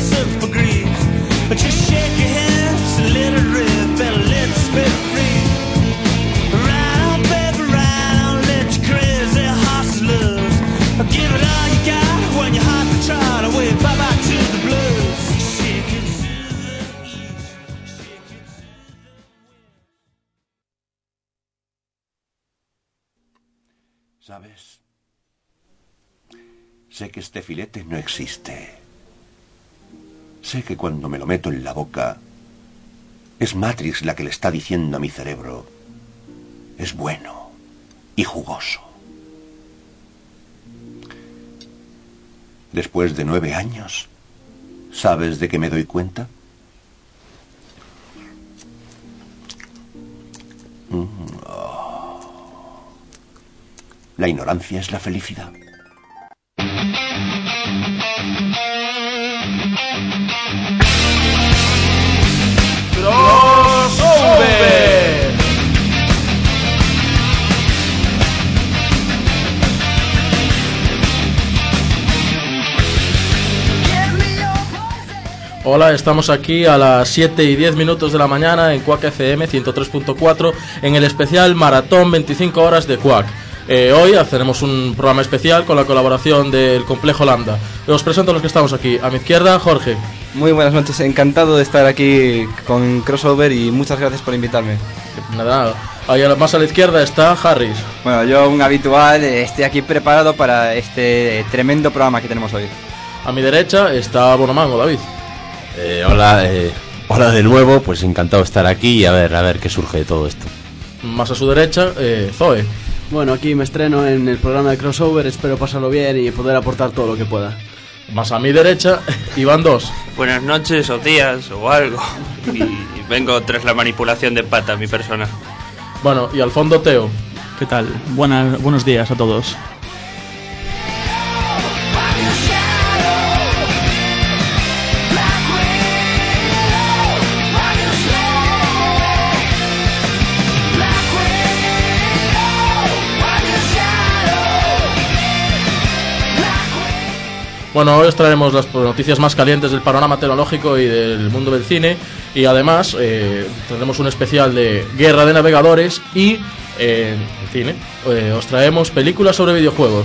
surf agrees. But just shake your hands and let it rip and let the spirit free. Ride on, baby, ride on, let your crazy hustlers give it all you got when your heart can try to wave bye-bye to the blues. Shake it to the east, shake it to the west. ¿Sabes? Sé que este filete no existe. Sé que cuando me lo meto en la boca, es Matrix la que le está diciendo a mi cerebro, es bueno y jugoso. Después de 9 años, ¿sabes de qué me doy cuenta? La ignorancia es la felicidad. ¡Crossover! Hola, estamos aquí a las 7:10 de la mañana en Quack FM 103.4 en el especial Maratón 25 horas de Quack. Hoy haremos un programa especial con la colaboración del Complejo Lambda. Os presento a los que estamos aquí. A mi izquierda, Jorge. Muy buenas noches, encantado de estar aquí con Crossover y muchas gracias por invitarme. Nada. Ahí más a la izquierda está Harris. Bueno, yo, un habitual, estoy aquí preparado para este tremendo programa que tenemos hoy. A mi derecha está Bonomango, David. Hola de nuevo, pues encantado de estar aquí y a ver qué surge de todo esto. Más a su derecha, Zoe. Bueno, aquí me estreno en el programa de Crossover, espero pasarlo bien y poder aportar todo lo que pueda. Más a mi derecha, Iván 2. Buenas noches o días o algo. Y vengo tras la manipulación de pata, mi persona. Bueno, y al fondo Teo. ¿Qué tal? Buenos días a todos. Bueno, hoy os traeremos las noticias más calientes del panorama tecnológico y del mundo del cine. Y además tendremos un especial de Guerra de Navegadores y, en cine, os traemos películas sobre videojuegos.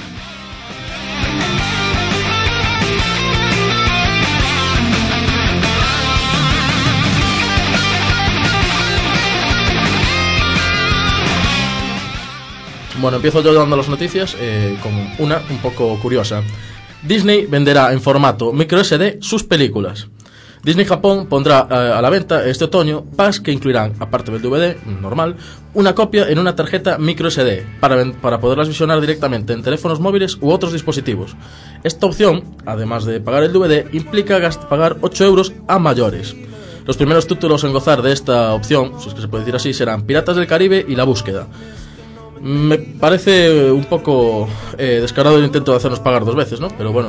Bueno, empiezo yo dando las noticias con una un poco curiosa. Disney venderá en formato microSD sus películas. Disney Japón pondrá a la venta este otoño packs que incluirán, aparte del DVD normal, una copia en una tarjeta microSD para poderlas visionar directamente en teléfonos móviles u otros dispositivos. Esta opción, además de pagar el DVD, implica pagar 8 euros a mayores. Los primeros títulos en gozar de esta opción, si es que se puede decir así, serán Piratas del Caribe y La Búsqueda. Me parece un poco descarado el intento de hacernos pagar 2 veces, ¿no? Pero bueno.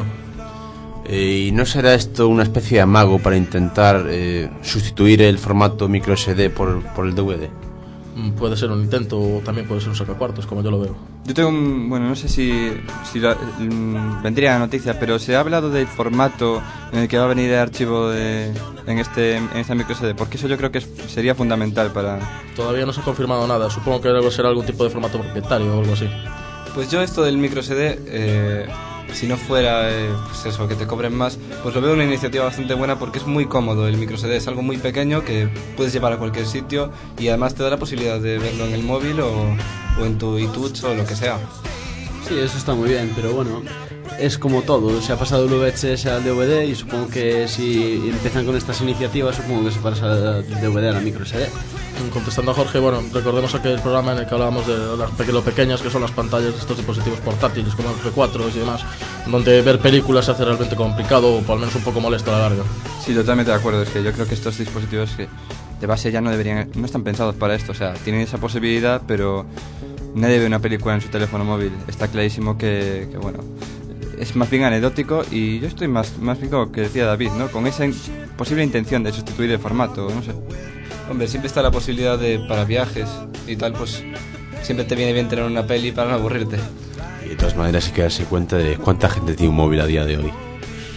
¿Y no será esto una especie de amago para intentar sustituir el formato microSD por el DVD? Puede ser un intento o también puede ser un sacacuartos, como yo lo veo. Yo tengo bueno, no sé si vendría la noticia, pero se ha hablado del formato en el que va a venir el archivo en esta microSD, porque eso yo creo que sería fundamental para... Todavía no se ha confirmado nada, supongo que será algún tipo de formato propietario o algo así. Pues yo esto del microSD, si no fuera pues eso, que te cobren más, pues lo veo una iniciativa bastante buena porque es muy cómodo. El microSD es algo muy pequeño que puedes llevar a cualquier sitio y además te da la posibilidad de verlo en el móvil o en tu iTunes o lo que sea. Sí, eso está muy bien, pero bueno, es como todo, se ha pasado el VHS al DVD y supongo que si empiezan con estas iniciativas, supongo que se pasa el DVD a la microSD. Contestando a Jorge, bueno, recordemos aquel programa en el que hablábamos de lo pequeñas que son las pantallas de estos dispositivos portátiles como los P4 y demás, donde ver películas se hace realmente complicado o por lo menos un poco molesto a la larga. Sí, totalmente de acuerdo, es que yo creo que estos dispositivos que de base ya no están pensados para esto, o sea, tienen esa posibilidad, pero nadie ve una película en su teléfono móvil. Está clarísimo que bueno, es más bien anecdótico y yo estoy más bien como que decía David, ¿no? Con esa posible intención de sustituir el formato, no sé. Hombre, siempre está la posibilidad para viajes y tal, pues siempre te viene bien tener una peli para no aburrirte. Y de todas maneras hay que darse cuenta de cuánta gente tiene un móvil a día de hoy.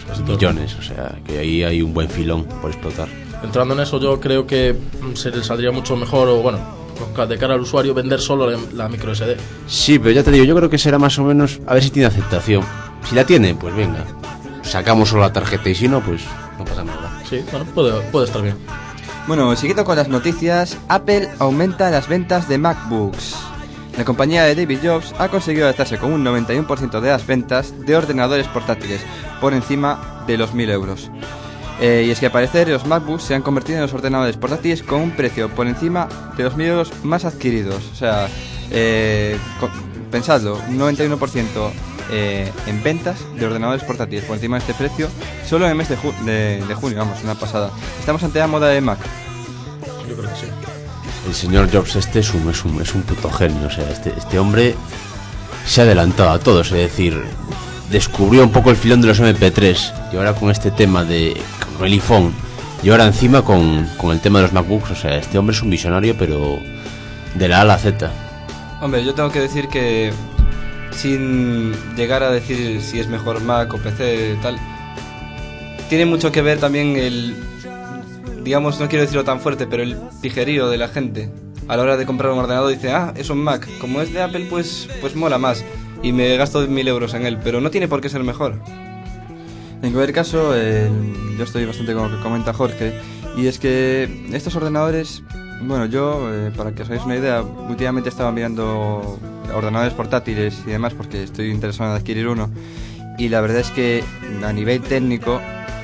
millones, o sea, que ahí hay un buen filón por explotar. Entrando en eso, yo creo que se le saldría mucho mejor, o bueno, de cara al usuario, vender solo la micro SD. Sí, pero ya te digo, yo creo que será más o menos, a ver si tiene aceptación. Si la tiene, pues venga, sacamos solo la tarjeta, y si no, pues no pasa nada. Sí, bueno, puede estar bien. Bueno, siguiendo con las noticias, Apple aumenta las ventas de MacBooks. La compañía de David Jobs ha conseguido alzarse con un 91% de las ventas de ordenadores portátiles, por encima de los 1.000 euros. Y es que al parecer los MacBooks se han convertido en los ordenadores portátiles con un precio por encima de los 1.000 euros más adquiridos. O sea, pensadlo, un 91% en ventas de ordenadores portátiles por encima de este precio solo en el mes de junio, vamos, una pasada. Estamos ante la moda de Mac. Yo creo que sí. El señor Jobs es un puto genio, o sea, este hombre se ha adelantado a todos, es decir, descubrió un poco el filón de los MP3 y ahora con este tema con el iPhone y ahora encima con el tema de los MacBooks, o sea, este hombre es un visionario, pero de la A a la Z. Hombre, yo tengo que decir que sin llegar a decir si es mejor Mac o PC tal, tiene mucho que ver también digamos, no quiero decirlo tan fuerte, pero el pijerío de la gente a la hora de comprar un ordenador. Dice, es un Mac, como es de Apple pues mola más y me gasto 1.000 euros en él, pero no tiene por qué ser mejor. En cualquier caso, yo estoy bastante con lo que comenta Jorge, y es que estos ordenadores, bueno, yo, para que os hagáis una idea, últimamente estaba mirando ordenadores portátiles y demás porque estoy interesado en adquirir uno, y la verdad es que a nivel técnico,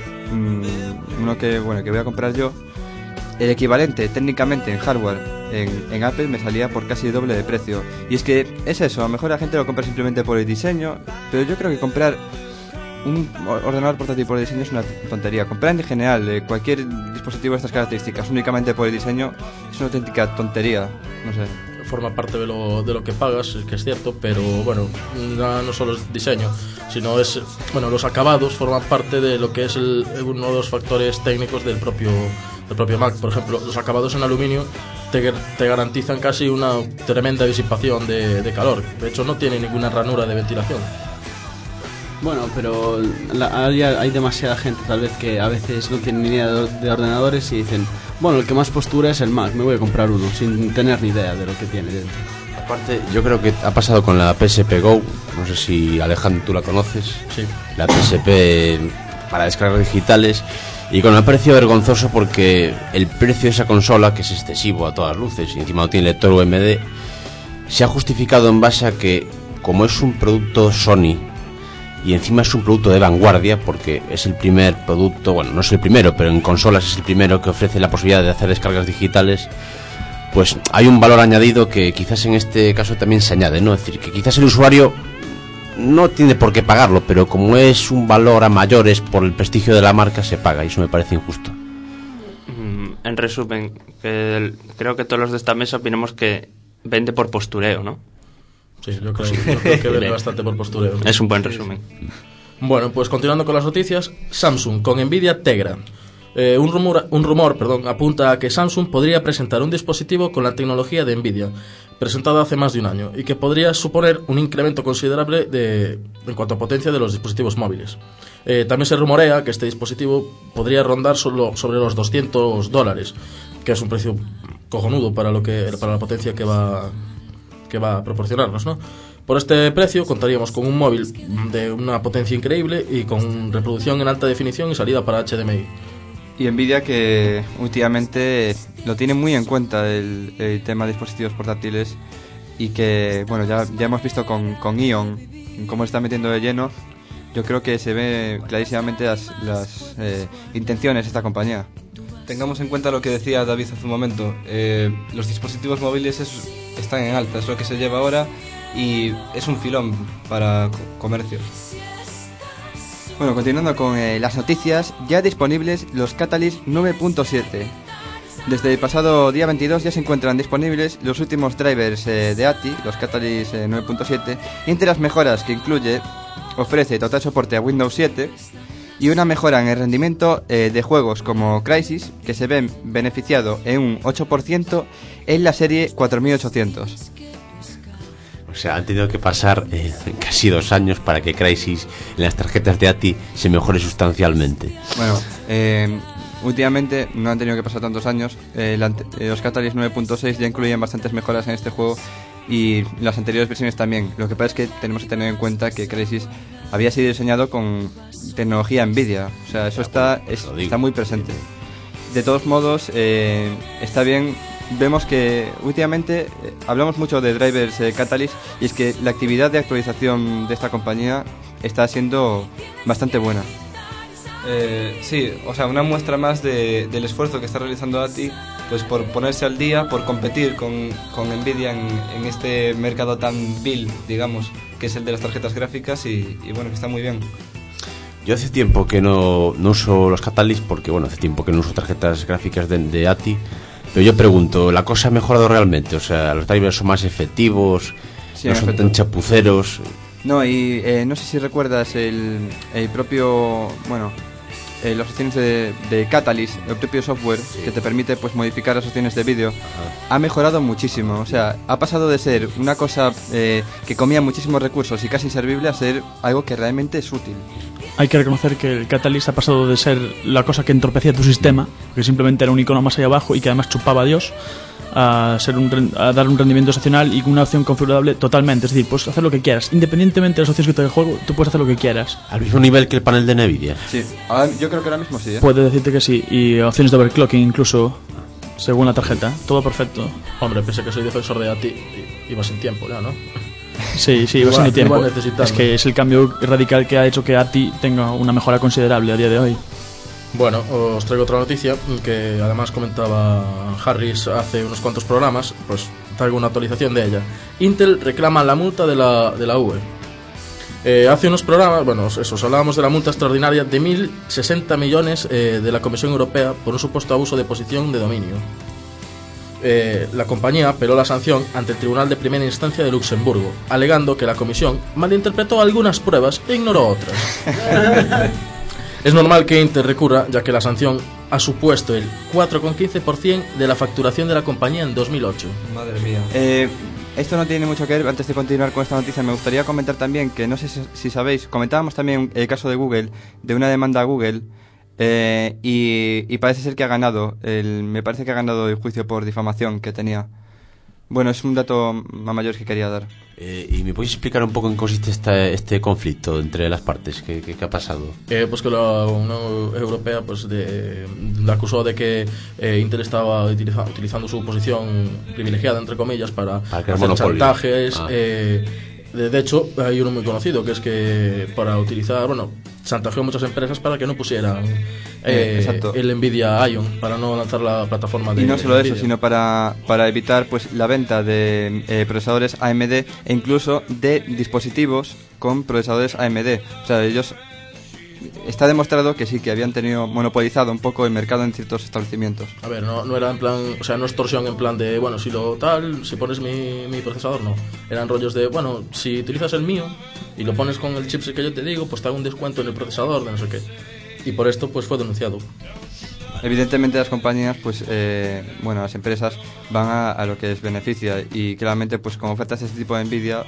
uno que voy a comprar yo, el equivalente técnicamente en hardware en Apple me salía por casi el doble de precio. Y es que es eso, a lo mejor la gente lo compra simplemente por el diseño, pero yo creo que comprar un ordenador portátil por el diseño es una tontería. Comprar en general cualquier dispositivo de estas características únicamente por el diseño es una auténtica tontería, no sé. Forma parte de lo que pagas, es que es cierto, pero bueno, no solo es diseño, sino los acabados forman parte de lo que es uno de los factores técnicos del propio Mac. Por ejemplo, los acabados en aluminio te garantizan casi una tremenda disipación de calor. De hecho, no tiene ninguna ranura de ventilación. Bueno, pero hay demasiada gente tal vez que a veces no tiene ni idea de ordenadores y dicen, bueno, el que más postura es el Mac, me voy a comprar uno sin tener ni idea de lo que tiene dentro. Aparte, yo creo que ha pasado con la PSP Go, no sé si Alejandro tú la conoces. Sí. La PSP para descargas digitales, y me ha parecido vergonzoso porque el precio de esa consola, que es excesivo a todas luces y encima no tiene lector UMD, se ha justificado en base a que, como es un producto Sony y encima es un producto de vanguardia, porque es el primer producto, bueno, no es el primero, pero en consolas es el primero que ofrece la posibilidad de hacer descargas digitales, pues hay un valor añadido que quizás en este caso también se añade, ¿no? Es decir, que quizás el usuario no tiene por qué pagarlo, pero como es un valor a mayores por el prestigio de la marca, se paga, y eso me parece injusto. En resumen, creo que todos los de esta mesa opinamos que vende por postureo, ¿no? Sí, yo creo que vende bastante por postureo. Es un buen resumen. Bueno, pues continuando con las noticias, Samsung con Nvidia Tegra. Un rumor, apunta a que Samsung podría presentar un dispositivo con la tecnología de Nvidia, presentado hace más de un año, y que podría suponer un incremento considerable en cuanto a potencia de los dispositivos móviles. También se rumorea que este dispositivo podría rondar solo sobre los $200, que es un precio cojonudo para la potencia que va a proporcionarnos, ¿no? Por este precio contaríamos con un móvil de una potencia increíble y con reproducción en alta definición y salida para HDMI. Y Nvidia, que últimamente lo tiene muy en cuenta el tema de dispositivos portátiles, y que, bueno, ya hemos visto con Ion cómo está metiendo de lleno. Yo creo que se ve clarísimamente las intenciones de esta compañía. Tengamos en cuenta lo que decía David hace un momento. Los dispositivos móviles están en alta, es lo que se lleva ahora, y es un filón para comercio. Bueno, continuando con las noticias, ya disponibles los Catalyst 9.7. Desde el pasado día 22 ya se encuentran disponibles los últimos drivers de ATI, los Catalyst 9.7, y entre las mejoras que ofrece total soporte a Windows 7 y una mejora en el rendimiento de juegos como Crysis, que se ven beneficiado en un 8% en la serie 4800. sea, han tenido que pasar casi 2 años para que Crysis en las tarjetas de ATI se mejore sustancialmente. Bueno, últimamente no han tenido que pasar tantos años. Los Catalyst 9.6 ya incluían bastantes mejoras en este juego y las anteriores versiones también. Lo que pasa es que tenemos que tener en cuenta que Crysis había sido diseñado con tecnología Nvidia. O sea, eso está muy presente. De todos modos, está bien. Vemos que últimamente hablamos mucho de drivers Catalyst y es que la actividad de actualización de esta compañía está siendo bastante buena. Sí, o sea, una muestra más del esfuerzo que está realizando ATI, pues por ponerse al día, por competir con Nvidia en este mercado tan vil, digamos, que es el de las tarjetas gráficas y bueno, que está muy bien. Yo hace tiempo que no uso los Catalyst porque, bueno, hace tiempo que no uso tarjetas gráficas de ATI. Pero yo pregunto, ¿la cosa ha mejorado realmente? O sea, ¿los drivers son más efectivos? Sí, ¿no son tan chapuceros? No, y no sé si recuerdas el propio, bueno, las opciones de Catalyst, el propio software que te permite pues modificar las opciones de vídeo, ha mejorado muchísimo. O sea, ha pasado de ser una cosa que comía muchísimos recursos y casi inservible a ser algo que realmente es útil. Hay que reconocer que el Catalyst ha pasado de ser la cosa que entorpecía tu sistema, que simplemente era un icono más allá abajo y que además chupaba a Dios, a dar un rendimiento excepcional y una opción configurable totalmente. Es decir, puedes hacer lo que quieras, independientemente de las opciones que te dé el juego, tú puedes hacer lo que quieras. ¿Al mismo nivel que el panel de Nvidia? Sí, yo creo que ahora mismo sí, ¿eh? Puedo decirte que sí, y opciones de overclocking incluso, según la tarjeta, todo perfecto. Hombre, pensé que soy defensor de ATI, iba sin tiempo ya, ¿no? Sí, va siendo tiempo. Es que es el cambio radical que ha hecho que ATI tenga una mejora considerable a día de hoy. Bueno, os traigo otra noticia que además comentaba Harris hace unos cuantos programas, pues traigo una actualización de ella. Intel reclama la multa de la UE. Hace unos programas, bueno, os hablábamos de la multa extraordinaria de 1.060 millones de la Comisión Europea por un supuesto abuso de posición de dominio. La compañía apeló la sanción ante el Tribunal de Primera Instancia de Luxemburgo, alegando que la Comisión malinterpretó algunas pruebas e ignoró otras. Es normal que Intel recurra, ya que la sanción ha supuesto el 4,15% de la facturación de la compañía en 2008. Madre mía. Esto no tiene mucho que ver. Antes de continuar con esta noticia, me gustaría comentar también que, no sé si sabéis, comentábamos también el caso de Google, de una demanda a Google, y parece ser que ha ganado, me parece que ha ganado el juicio por difamación que tenía. Bueno, es un dato más mayor que quería dar. ¿Y me podéis explicar un poco en qué consiste este conflicto entre las partes? ¿Qué ha pasado? Pues que la Unión Europea pues la acusó de que Intel estaba utilizando su posición privilegiada, entre comillas, para hacer chantajes. De hecho, hay uno muy conocido, que es que para utilizar, chantajeó a muchas empresas para que no pusieran el Nvidia Ion, para no lanzar la plataforma de... Y no solo Nvidia. eso, sino para evitar pues la venta de procesadores AMD e incluso de dispositivos con procesadores AMD. O sea, ellos... Está demostrado que sí, que habían tenido monopolizado un poco el mercado en ciertos establecimientos. A ver, no era en plan, o sea, no extorsión en plan de, si pones mi procesador, no. Eran rollos de, si utilizas el mío y lo pones con el chipset que yo te digo, pues te hago un descuento en el procesador, de no sé qué. Y por esto, pues fue denunciado. Evidentemente las compañías, pues, las empresas van a lo que les beneficia y claramente, pues, como ofertas este tipo de Nvidia,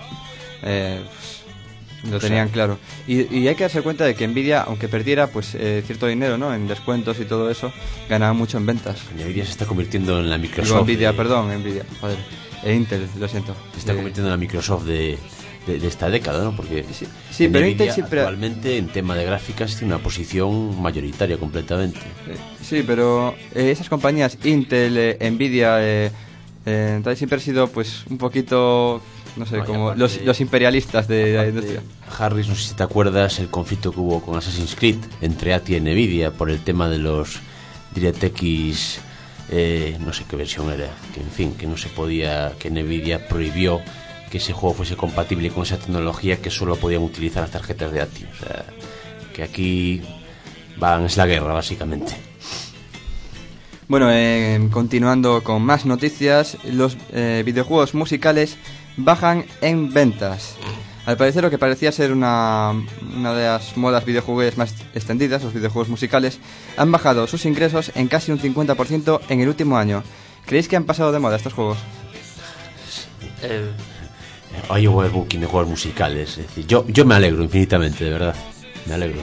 lo tenían claro. Y hay que darse cuenta de que Nvidia, aunque perdiera pues cierto dinero, ¿no?, en descuentos y todo eso, ganaba mucho en ventas. Nvidia se está convirtiendo en la Microsoft. Nvidia, joder. Intel, lo siento. Se está convirtiendo en la Microsoft de esta década, ¿no? Porque sí, pero Intel siempre actualmente en tema de gráficas tiene una posición mayoritaria completamente. Sí, pero esas compañías, Intel, Nvidia, siempre han sido pues un poquito... No sé, como los imperialistas de la industria. Harris, no sé si te acuerdas el conflicto que hubo con Assassin's Creed entre ATI y Nvidia por el tema de los DirectX, no sé qué versión era, que en fin, que no se podía, que Nvidia prohibió que ese juego fuese compatible con esa tecnología, que solo podían utilizar las tarjetas de ATI. O sea, que aquí es la guerra, básicamente. Bueno, continuando con más noticias, los videojuegos musicales bajan en ventas. Al parecer, lo que parecía ser una de las modas videojuegos más extendidas, los videojuegos musicales, han bajado sus ingresos en casi un 50% en el último año. ¿Creéis que han pasado de moda estos juegos? hay overbooking de juegos musicales. Es decir, yo me alegro infinitamente, de verdad. Me alegro.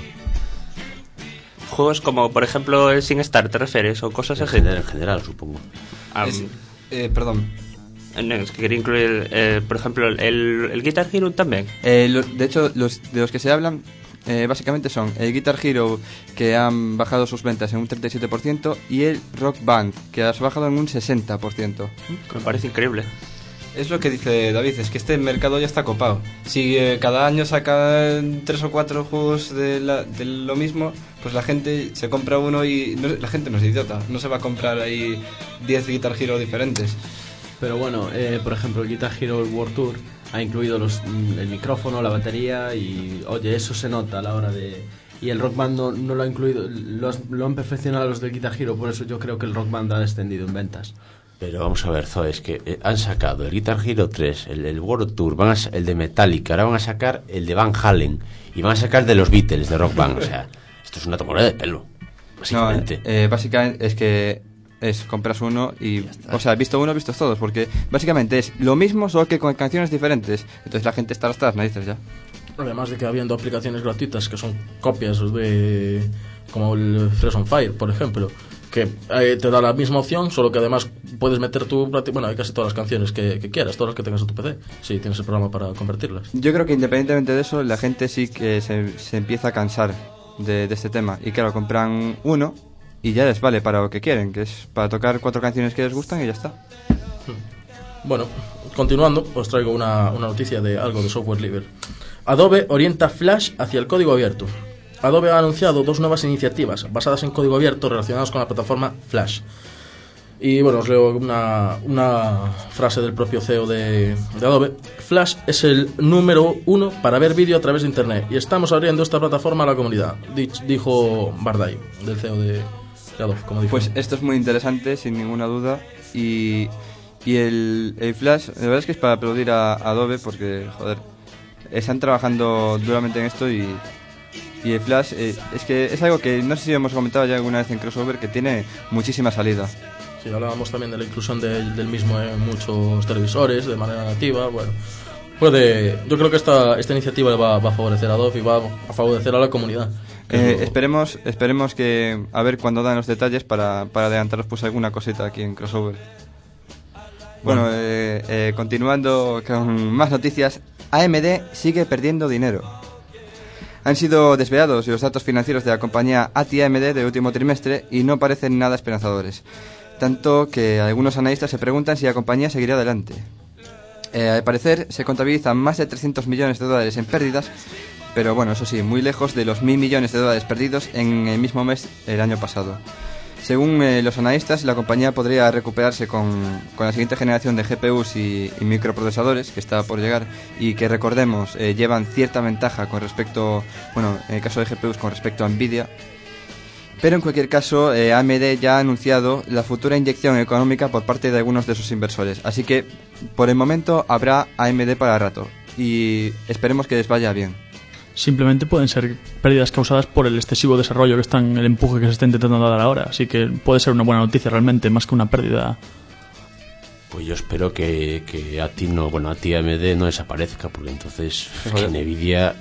Juegos como, por ejemplo, el SingStar, ¿te refieres? O cosas así. En general, supongo. Perdón. No, es que quería incluir, por ejemplo, el Guitar Hero también. De hecho, de los que se hablan, básicamente son el Guitar Hero, que han bajado sus ventas en un 37%, y el Rock Band, que has bajado en un 60%. Me parece increíble. Es lo que dice David, es que este mercado ya está copado. Si cada año sacan 3 o 4 juegos de lo mismo, pues la gente se compra uno y la gente no es idiota, no se va a comprar ahí 10 Guitar Hero diferentes. Pero bueno, por ejemplo, el Guitar Hero World Tour ha incluido el micrófono, la batería y, oye, eso se nota a la hora de... Y el Rock Band no lo ha incluido, lo han perfeccionado los de Guitar Hero, por eso yo creo que el Rock Band ha descendido en ventas. Pero vamos a ver, Zoe, es que han sacado el Guitar Hero 3, el World Tour, el de Metallica, ahora van a sacar el de Van Halen y van a sacar el de los Beatles, de Rock Band. O sea, esto es una tomadura de pelo, básicamente. No, básicamente es que compras uno y... O sea, visto uno, vistos todos, porque básicamente es lo mismo, solo que con canciones diferentes. Entonces la gente está hasta las narices ya. Además de que habiendo aplicaciones gratuitas que son copias de... como el Fresh on Fire, por ejemplo, que te da la misma opción, solo que además puedes meter hay casi todas las canciones que quieras, todas las que tengas en tu PC, si tienes el programa para convertirlas. Yo creo que independientemente de eso, la gente sí que se empieza a cansar de este tema. Y claro, compran uno y ya les vale para lo que quieren, que es para tocar 4 canciones que les gustan y ya está. Bueno, continuando, os traigo una noticia de algo de software libre. Adobe orienta Flash hacia el código abierto. Adobe ha anunciado 2 nuevas iniciativas basadas en código abierto relacionadas con la plataforma Flash. Y bueno, os leo una frase del propio CEO de Adobe. Flash es el número 1 para ver vídeo a través de Internet y estamos abriendo esta plataforma a la comunidad, dijo Bardai, del CEO de Adobe, como dijo. Pues esto es muy interesante, sin ninguna duda. Y el Flash, la verdad es que es para aplaudir a Adobe porque, joder, están trabajando duramente en esto y el Flash es que es algo que no sé si hemos comentado ya alguna vez en Crossover, que tiene muchísima salida. Sí, hablábamos también de la inclusión del mismo en muchos televisores de manera nativa. Bueno, yo creo que esta iniciativa va a favorecer a Adobe y va a favorecer a la comunidad. Esperemos que a ver cuando dan los detalles para adelantaros pues alguna cosita aquí en Crossover. Bueno, continuando con más noticias, AMD sigue perdiendo dinero. Han sido desvelados los datos financieros de la compañía ATI-AMD del último trimestre y no parecen nada esperanzadores, tanto que algunos analistas se preguntan si la compañía seguirá adelante. Al parecer se contabilizan más de $300 millones en pérdidas, pero bueno, eso sí, muy lejos de los $1.000 millones perdidos en el mismo mes el año pasado. Según los analistas, la compañía podría recuperarse con la siguiente generación de GPUs y microprocesadores que está por llegar y que, recordemos, llevan cierta ventaja con respecto, bueno, en el caso de GPUs con respecto a Nvidia. Pero en cualquier caso, AMD ya ha anunciado la futura inyección económica por parte de algunos de sus inversores. Así que, por el momento, habrá AMD para rato y esperemos que les vaya bien. Simplemente pueden ser pérdidas causadas por el excesivo desarrollo el empuje que se está intentando dar ahora. Así que puede ser una buena noticia realmente, más que una pérdida. Pues yo espero que ATI-AMD no desaparezca, porque entonces que Nvidia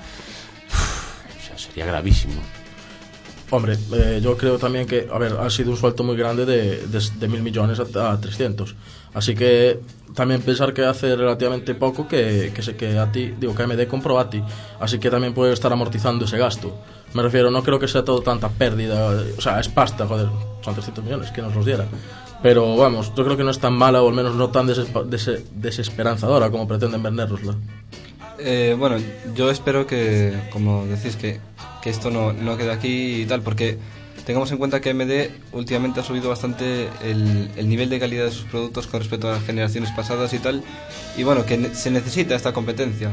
sería gravísimo. Hombre, yo creo también que, ha sido un salto muy grande de 1.000 millones a 300. Así que también pensar que hace relativamente poco que AMD compró ATI. Así que también puede estar amortizando ese gasto. Me refiero, no creo que sea todo tanta pérdida. O sea, es pasta, joder, son 300 millones, que nos los diera. Pero vamos, yo creo que no es tan mala, o al menos no tan desesperanzadora como pretenden vendérnosla. Bueno, yo espero que, como decís, que esto no quede aquí y tal, porque tengamos en cuenta que AMD últimamente ha subido bastante el nivel de calidad de sus productos con respecto a las generaciones pasadas y tal, y bueno, que se necesita esta competencia.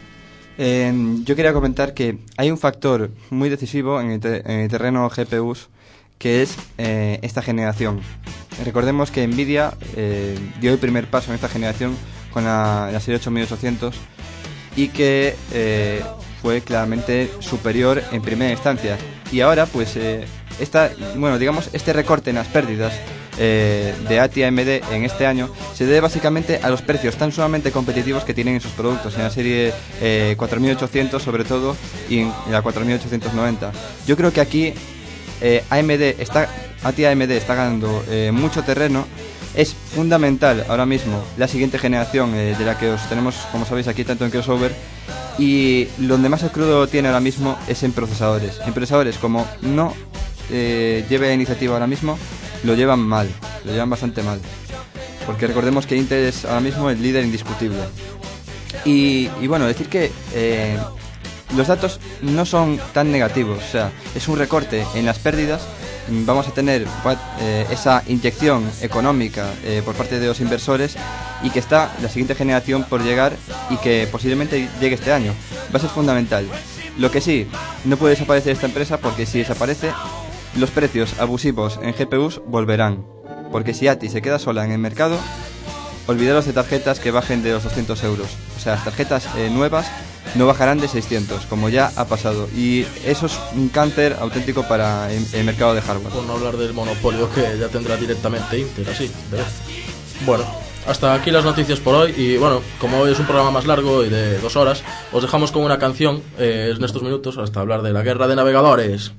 Yo quería comentar que hay un factor muy decisivo en el terreno GPUs, que es esta generación. Recordemos que Nvidia dio el primer paso en esta generación con la serie 8800 y que fue claramente superior en primera instancia. Y ahora, pues, este recorte en las pérdidas de ATI y AMD en este año se debe básicamente a los precios tan sumamente competitivos que tienen en sus productos, en la serie 4800 sobre todo y en la 4890. Yo creo que aquí ATI y AMD está ganando mucho terreno. Es fundamental ahora mismo la siguiente generación de la que os tenemos, como sabéis, aquí tanto en Crossover, y donde más el crudo tiene ahora mismo es en procesadores. En procesadores, como no lleve la iniciativa ahora mismo, lo llevan mal, lo llevan bastante mal, porque recordemos que Intel es ahora mismo el líder indiscutible. Y bueno, decir que los datos no son tan negativos, o sea, es un recorte en las pérdidas. Vamos a tener esa inyección económica por parte de los inversores, y que está la siguiente generación por llegar y que posiblemente llegue este año. Va a ser fundamental. Lo que sí, no puede desaparecer esta empresa, porque si desaparece, los precios abusivos en GPUs volverán. Porque si ATI se queda sola en el mercado, olvidaros de tarjetas que bajen de los 200 euros. O sea, las tarjetas nuevas no bajarán de 600, como ya ha pasado. Y eso es un cáncer auténtico para el mercado de hardware. Por no hablar del monopolio que ya tendrá directamente Intel, así, de vez. Bueno, hasta aquí las noticias por hoy. Y bueno, como hoy es un programa más largo y de 2 horas, os dejamos con una canción en estos minutos hasta hablar de la guerra de navegadores.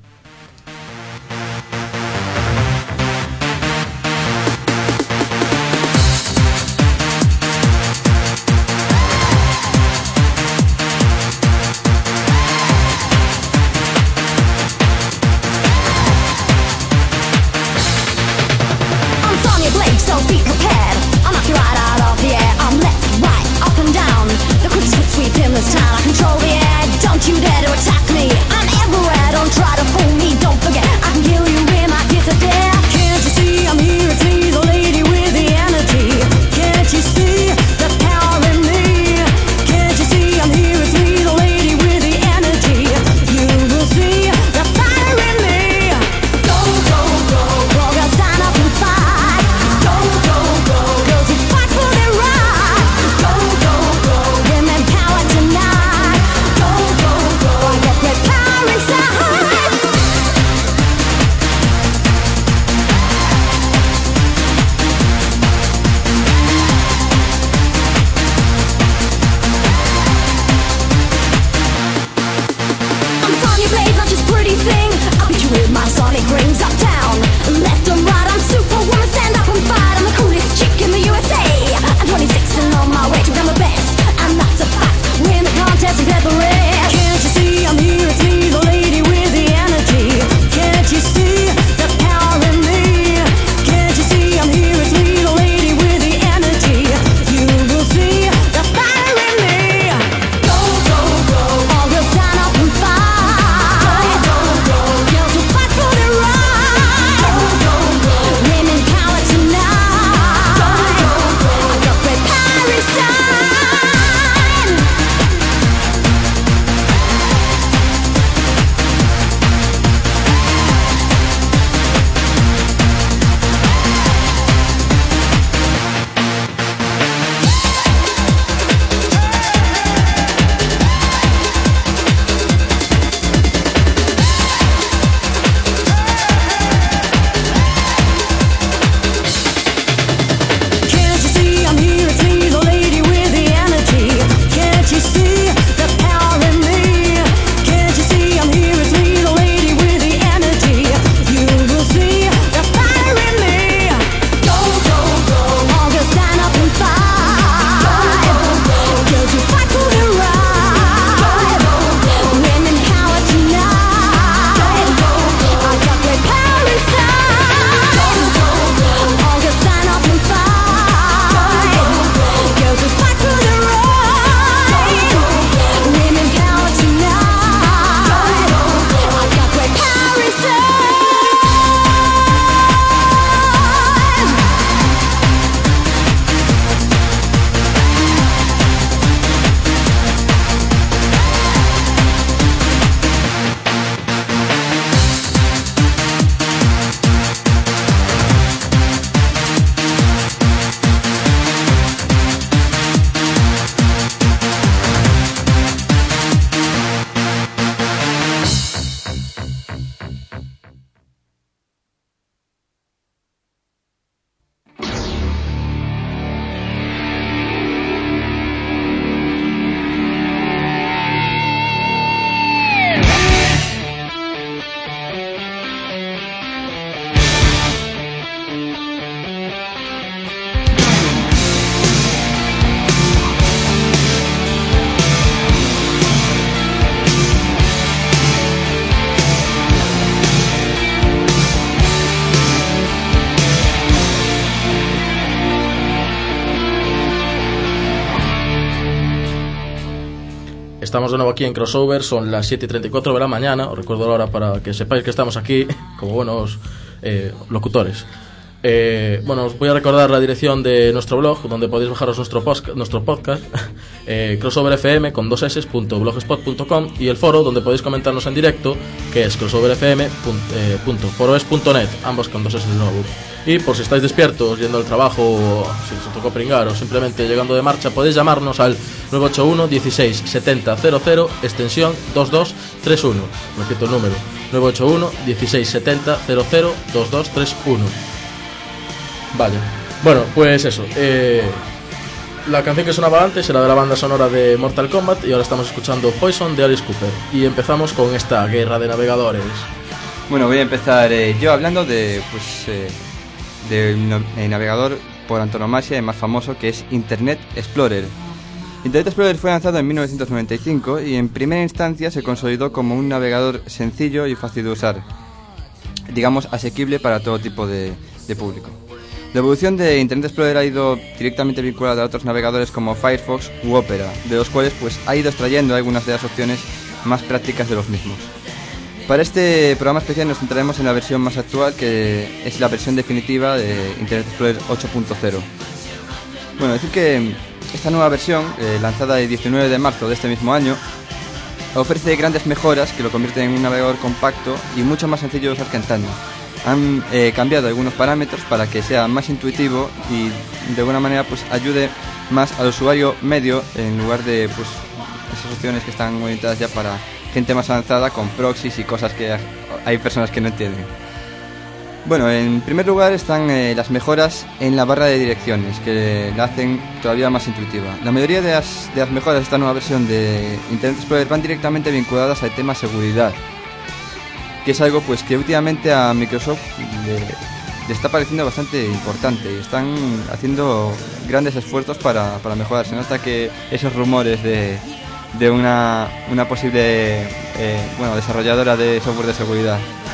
This time I control the air. Don't you dare to attack me. I'm everywhere. Don't try to fool Estamos de nuevo aquí en Crossover, son las 7:34 de la mañana. Os recuerdo la hora para que sepáis que estamos aquí como buenos locutores. Bueno, os voy a recordar la dirección de nuestro blog, donde podéis bajaros nuestro podcast, crossoverfm con 2s.blogspot.com, y el foro donde podéis comentarnos en directo, que es crossoverfm.foroes.net, ambos con 2s de nuevo. Y por si estáis despiertos, yendo al trabajo, o si os tocó pringar, o simplemente llegando de marcha, podéis llamarnos al 981 16 70 00, extensión 2231. Repito el número, 981 16 70 00 2231. Vale, bueno, pues eso. La canción que sonaba antes era de la banda sonora de Mortal Kombat, y ahora estamos escuchando Poison de Alice Cooper. Y empezamos con esta guerra de navegadores. Bueno, voy a empezar yo hablando de un navegador por antonomasia y más famoso, que es Internet Explorer. Internet Explorer fue lanzado en 1995 y en primera instancia se consolidó como un navegador sencillo y fácil de usar, digamos asequible para todo tipo de público. La evolución de Internet Explorer ha ido directamente vinculada a otros navegadores como Firefox u Opera, de los cuales pues ha ido extrayendo algunas de las opciones más prácticas de los mismos. Para este programa especial nos centraremos en la versión más actual, que es la versión definitiva de Internet Explorer 8.0. Bueno, decir que esta nueva versión, lanzada el 19 de marzo de este mismo año, ofrece grandes mejoras que lo convierten en un navegador compacto y mucho más sencillo de usar que antaño. Han cambiado algunos parámetros para que sea más intuitivo y de alguna manera pues ayude más al usuario medio, en lugar de pues esas opciones que están orientadas ya para gente más avanzada con proxies y cosas que hay personas que no entienden. Bueno, en primer lugar están las mejoras en la barra de direcciones, que la hacen todavía más intuitiva. La mayoría de las mejoras de esta nueva versión de Internet Explorer van directamente vinculadas al tema seguridad, que es algo pues que últimamente a Microsoft le está pareciendo bastante importante, y están haciendo grandes esfuerzos para mejorar. Se nota que esos rumores de una posible desarrolladora de software de seguridad.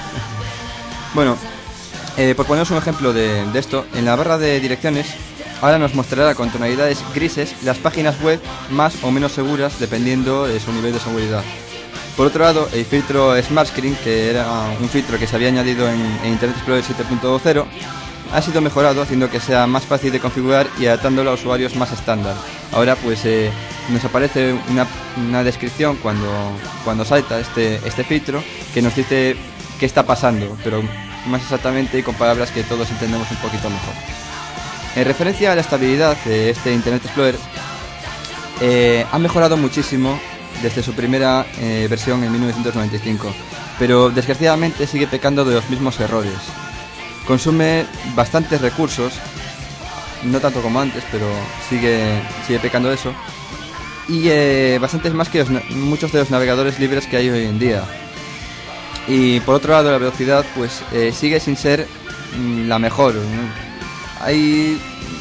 Bueno, por poneros un ejemplo de esto, en la barra de direcciones ahora nos mostrará con tonalidades grises las páginas web más o menos seguras dependiendo de su nivel de seguridad. Por otro lado, el filtro Smart Screen, que era un filtro que se había añadido en Internet Explorer 7.0, ha sido mejorado, haciendo que sea más fácil de configurar y adaptándolo a usuarios más estándar. Ahora pues nos aparece una descripción cuando salta este filtro, que nos dice qué está pasando, pero más exactamente y con palabras que todos entendemos un poquito mejor. En referencia a la estabilidad de este Internet Explorer, ha mejorado muchísimo desde su primera versión en 1995, pero desgraciadamente sigue pecando de los mismos errores. Consume bastantes recursos, no tanto como antes, pero sigue pecando de eso, y bastantes más que muchos de los navegadores libres que hay hoy en día. Y por otro lado, la velocidad pues sigue sin ser la mejor. Hay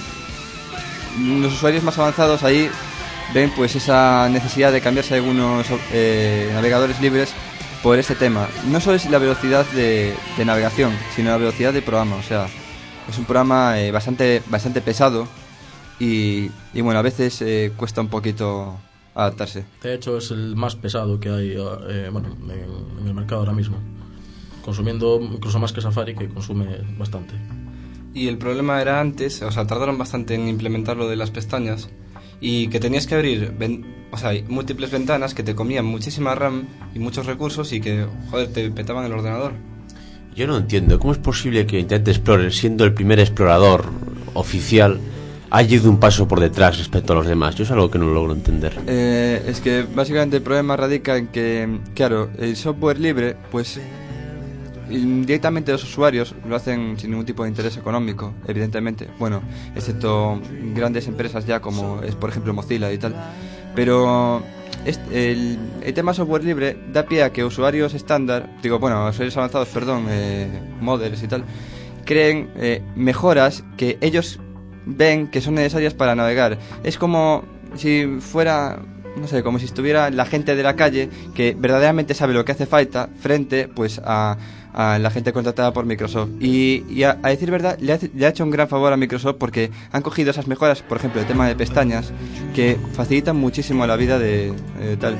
los usuarios más avanzados ahí ven pues esa necesidad de cambiarse algunos navegadores libres por este tema. No solo es la velocidad de navegación, sino la velocidad de programa. O sea, es un programa bastante pesado y bueno, a veces cuesta un poquito adaptarse. De hecho, es el más pesado que hay en el mercado ahora mismo, consumiendo incluso más que Safari, que consume bastante. Y el problema era antes, o sea, tardaron bastante en implementar lo de las pestañas, y que tenías que abrir múltiples ventanas que te comían muchísima RAM y muchos recursos y que, joder, te petaban el ordenador. Yo no entiendo cómo es posible que Internet Explorer, siendo el primer explorador oficial, haya ido un paso por detrás respecto a los demás. Yo es algo que no logro entender. Es que básicamente el problema radica en que, claro, el software libre, pues directamente los usuarios lo hacen sin ningún tipo de interés económico, evidentemente, bueno, excepto grandes empresas ya como es por ejemplo Mozilla y tal, pero el tema software libre da pie a que usuarios usuarios avanzados, modders y tal, creen mejoras que ellos ven que son necesarias para navegar. Es como si fuera, no sé, como si estuviera la gente de la calle que verdaderamente sabe lo que hace falta frente pues a la gente contratada por Microsoft. Y a decir verdad, le ha hecho un gran favor a Microsoft, porque han cogido esas mejoras, por ejemplo, el tema de pestañas, que facilitan muchísimo la vida de tal.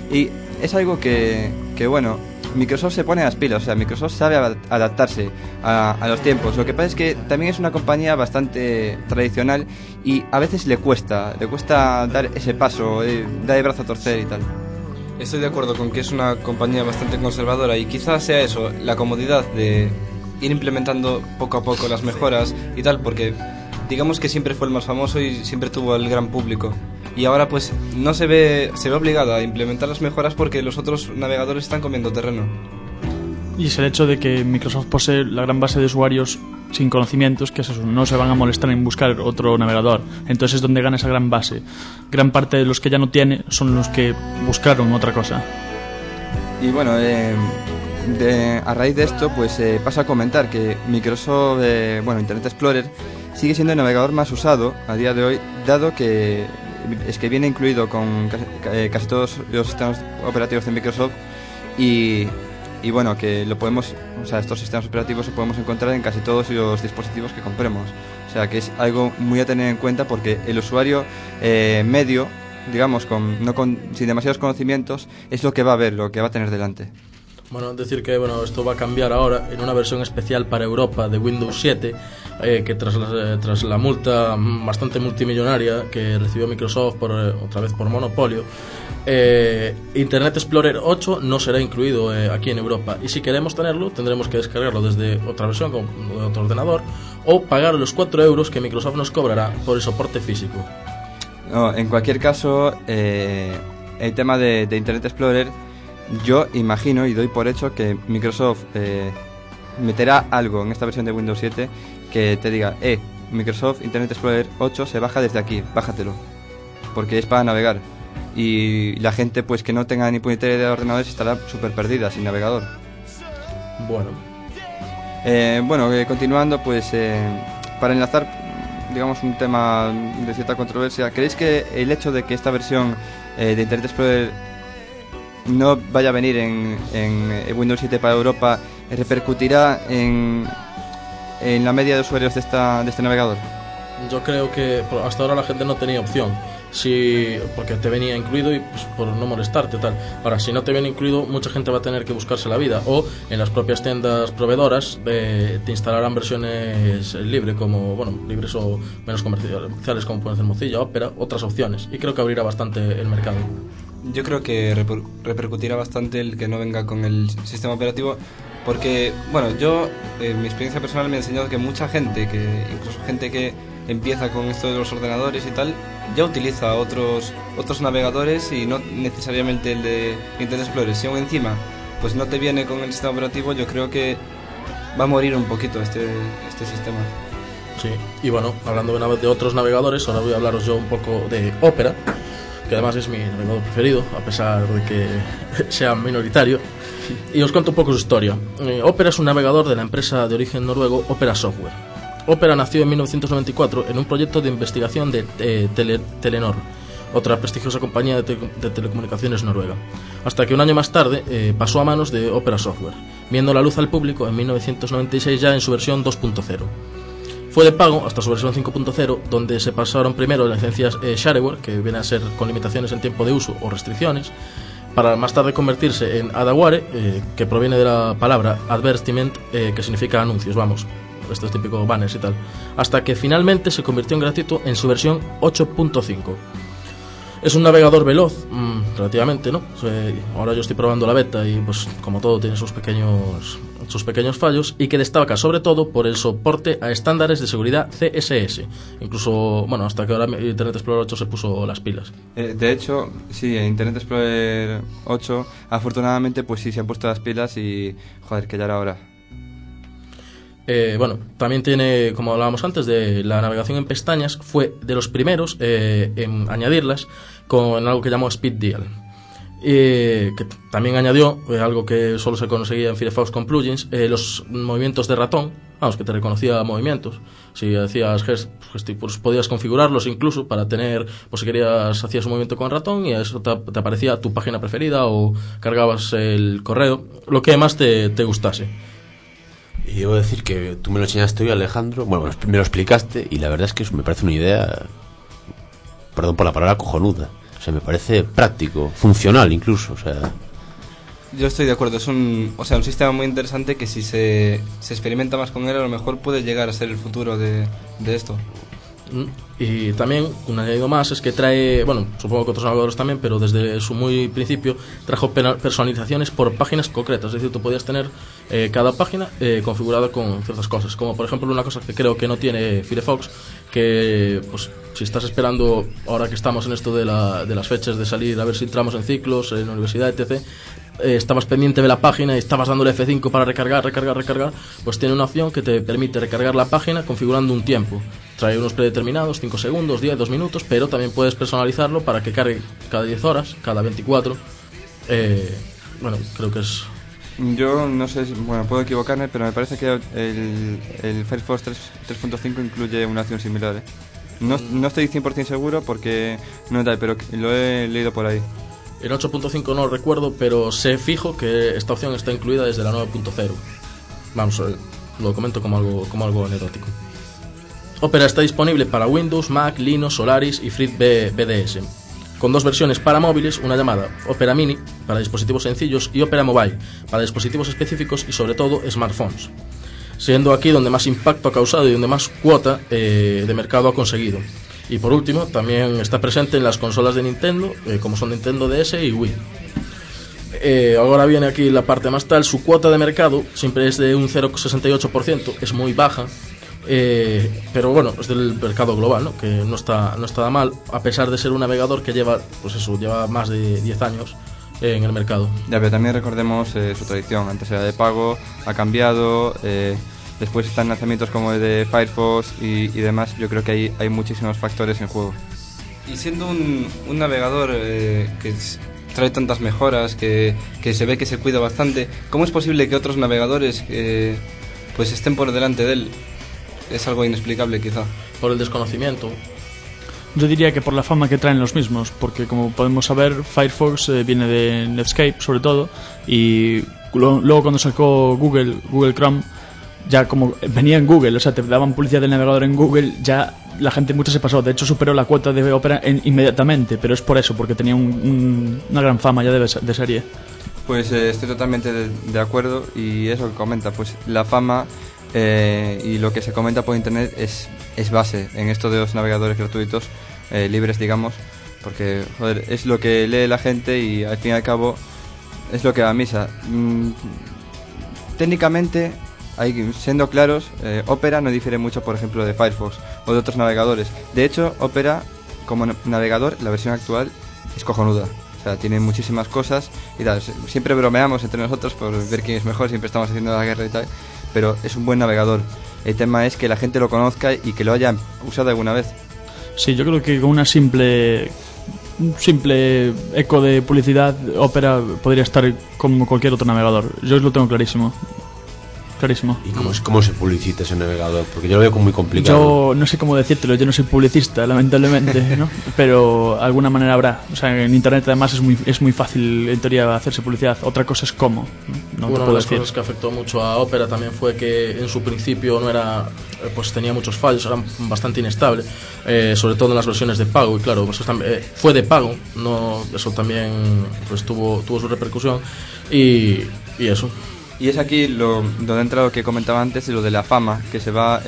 Y es algo que bueno, Microsoft se pone a las pilas, o sea, Microsoft sabe adaptarse a los tiempos. Lo que pasa es que también es una compañía bastante tradicional y a veces le cuesta dar ese paso, dar el brazo a torcer y tal. Estoy de acuerdo con que es una compañía bastante conservadora y quizás sea eso, la comodidad de ir implementando poco a poco las mejoras y tal, porque digamos que siempre fue el más famoso y siempre tuvo el gran público. Y ahora pues no se ve obligado a implementar las mejoras porque los otros navegadores están comiendo terreno. Y es el hecho de que Microsoft posee la gran base de usuarios sin conocimientos, que es eso, no se van a molestar en buscar otro navegador. Entonces es donde gana esa gran base. Gran parte de los que ya no tiene son los que buscaron otra cosa. Y bueno, a raíz de esto pues paso a comentar que Microsoft, Internet Explorer sigue siendo el navegador más usado a día de hoy, dado que es que viene incluido con casi todos los sistemas operativos de Microsoft y bueno, que lo podemos, o sea, estos sistemas operativos se podemos encontrar en casi todos los dispositivos que compremos. O sea, que es algo muy a tener en cuenta porque el usuario medio, digamos, sin demasiados conocimientos, es lo que va a ver, lo que va a tener delante. Bueno, decir que esto va a cambiar ahora en una versión especial para Europa de Windows 7, que tras la multa bastante multimillonaria que recibió Microsoft otra vez por monopolio, Internet Explorer 8 no será incluido aquí en Europa, y si queremos tenerlo tendremos que descargarlo desde otra versión con otro ordenador o pagar los 4 euros que Microsoft nos cobrará por el soporte físico. No, en cualquier caso, el tema de Internet Explorer, yo imagino y doy por hecho que Microsoft meterá algo en esta versión de Windows 7 que te diga, Microsoft Internet Explorer 8 se baja desde aquí, bájatelo, porque es para navegar. Y la gente pues que no tenga ni puñetera idea de ordenadores estará súper perdida sin navegador. Continuando, pues para enlazar, digamos, un tema de cierta controversia, ¿creéis que el hecho de que esta versión de Internet Explorer no vaya a venir en Windows 7 para Europa repercutirá en la media de usuarios de este navegador? Yo creo que hasta ahora la gente no tenía opción, porque te venía incluido y pues, por no molestarte tal. Ahora, si no te viene incluido, mucha gente va a tener que buscarse la vida, o en las propias tiendas proveedoras te instalarán versiones libres o menos comerciales, como pueden ser Mozilla, Opera, otras opciones, y creo que abrirá bastante el mercado. Yo creo que repercutirá bastante el que no venga con el sistema operativo, porque, mi experiencia personal me ha enseñado que mucha gente, incluso gente que empieza con esto de los ordenadores y tal, ya utiliza otros navegadores y no necesariamente el de Internet Explorer. Si aún encima pues no te viene con el sistema operativo, yo creo que va a morir un poquito este sistema. Sí, y hablando una vez de otros navegadores, ahora voy a hablaros yo un poco de Opera, que además es mi navegador preferido, a pesar de que sea minoritario. Y os cuento un poco su historia. Opera es un navegador de la empresa de origen noruego Opera Software. Opera nació en 1994 en un proyecto de investigación de Telenor, otra prestigiosa compañía de telecomunicaciones noruega, hasta que un año más tarde pasó a manos de Opera Software, viendo la luz al público en 1996 ya en su versión 2.0. Fue de pago hasta su versión 5.0, donde se pasaron primero las licencias shareware, que viene a ser con limitaciones en tiempo de uso o restricciones, para más tarde convertirse en adaware, que proviene de la palabra advertisement, que significa anuncios, estos típicos banners y tal, hasta que finalmente se convirtió en gratuito en su versión 8.5. Es un navegador veloz, relativamente, ¿no? Ahora yo estoy probando la beta y pues como todo tiene sus pequeños fallos, y que destaca sobre todo por el soporte a estándares de seguridad CSS, incluso, hasta que ahora Internet Explorer 8 se puso las pilas. De hecho, sí, Internet Explorer 8 afortunadamente pues sí se han puesto las pilas y joder, que ya era hora. También tiene, como hablábamos antes, de la navegación en pestañas, fue de los primeros en añadirlas con algo que llamó Speed Dial, que también añadió algo que solo se conseguía en Firefox con plugins, los movimientos de ratón, que te reconocía movimientos. Si hacías pues podías configurarlos incluso para tener, pues si querías, hacías un movimiento con el ratón y eso te aparecía tu página preferida o cargabas el correo, lo que más te gustase. Y debo decir que tú me lo enseñaste hoy, Alejandro, me lo explicaste y la verdad es que eso me parece una idea, perdón por la palabra, cojonuda. O sea, me parece práctico, funcional incluso, o sea... Yo estoy de acuerdo, es un sistema muy interesante que si se experimenta más con él, a lo mejor puede llegar a ser el futuro de esto. Y también, un añadido más, es que trae, bueno, supongo que otros navegadores también, pero desde su muy principio trajo personalizaciones por páginas concretas. Es decir, tú podías tener cada página configurada con ciertas cosas, como por ejemplo una cosa que creo que no tiene Firefox, que pues si estás esperando, ahora que estamos en esto de las fechas de salir, a ver si entramos en ciclos, en la universidad, etc., estabas pendiente de la página y estabas dándole F5 para recargar, pues tiene una opción que te permite recargar la página configurando un tiempo. Trae unos predeterminados, 5 segundos, 10, 2 minutos, pero también puedes personalizarlo para que cargue cada 10 horas, cada 24. Bueno, creo que es... Yo no sé, bueno, puedo equivocarme, pero me parece que el Firefox 3.5 incluye una opción similar, ¿eh? No estoy 100% seguro porque no tal, pero lo he leído por ahí. En 8.5 no lo recuerdo, pero sé fijo que esta opción está incluida desde la 9.0. Vamos, lo comento como algo anecdótico. Opera está disponible para Windows, Mac, Linux, Solaris y FreeBSD, con 2 versiones para móviles, una llamada Opera Mini para dispositivos sencillos y Opera Mobile para dispositivos específicos y sobre todo smartphones, siendo aquí donde más impacto ha causado y donde más cuota de mercado ha conseguido. Y por último, también está presente en las consolas de Nintendo, como son Nintendo DS y Wii. Ahora viene aquí la parte más tal. Su cuota de mercado siempre es de un 0,68%, es muy baja, pero bueno, es del mercado global, ¿no? Que no está nada mal, a pesar de ser un navegador que lleva más de 10 años en el mercado. Ya, pero también recordemos su tradición. Antes era de pago, ha cambiado... Después están lanzamientos como el de Firefox y demás. Yo creo que hay muchísimos factores en juego. Y siendo un navegador que trae tantas mejoras, que se ve que se cuida bastante, ¿cómo es posible que otros navegadores pues estén por delante de él? Es algo inexplicable quizá. Por el desconocimiento. Yo diría que por la fama que traen los mismos, porque como podemos saber, Firefox viene de Netscape sobre todo, y luego cuando sacó Google Chrome, ya como venía en Google, o sea, te daban publicidad del navegador en Google, ya la gente mucho se pasó. De hecho, superó la cuota de Opera inmediatamente, pero es por eso, porque tenía una gran fama ya de serie. Pues estoy totalmente de acuerdo, y eso que comenta, pues la fama y lo que se comenta por internet es base en esto de los navegadores gratuitos, libres, digamos, porque, joder, es lo que lee la gente y al fin y al cabo es lo que va a misa. Técnicamente... siendo claros, Opera no difiere mucho, por ejemplo, de Firefox o de otros navegadores. De hecho, Opera, como navegador, la versión actual es cojonuda. O sea, tiene muchísimas cosas y tal. Siempre bromeamos entre nosotros por ver quién es mejor, siempre estamos haciendo la guerra y tal, pero es un buen navegador. El tema es que la gente lo conozca y que lo haya usado alguna vez. Sí, yo creo que con un simple eco de publicidad, Opera podría estar como cualquier otro navegador. Yo lo tengo clarísimo. ¿Y cómo se publicita ese navegador? Porque yo lo veo como muy complicado. Yo no sé cómo decírtelo, yo no soy publicista, lamentablemente, ¿no? Pero alguna manera habrá. O sea, en internet además es muy fácil, en teoría, hacerse publicidad. Otra cosa es cómo. No una te de puedo las decir. cosas que afectó mucho a Opera también fue que en su principio no era, pues tenía muchos fallos, era bastante inestable, sobre todo en las versiones de pago. Y claro, pues, fue de pago, no, eso también pues tuvo su repercusión y eso. Y es aquí donde entra lo que comentaba antes, lo de la fama que se va,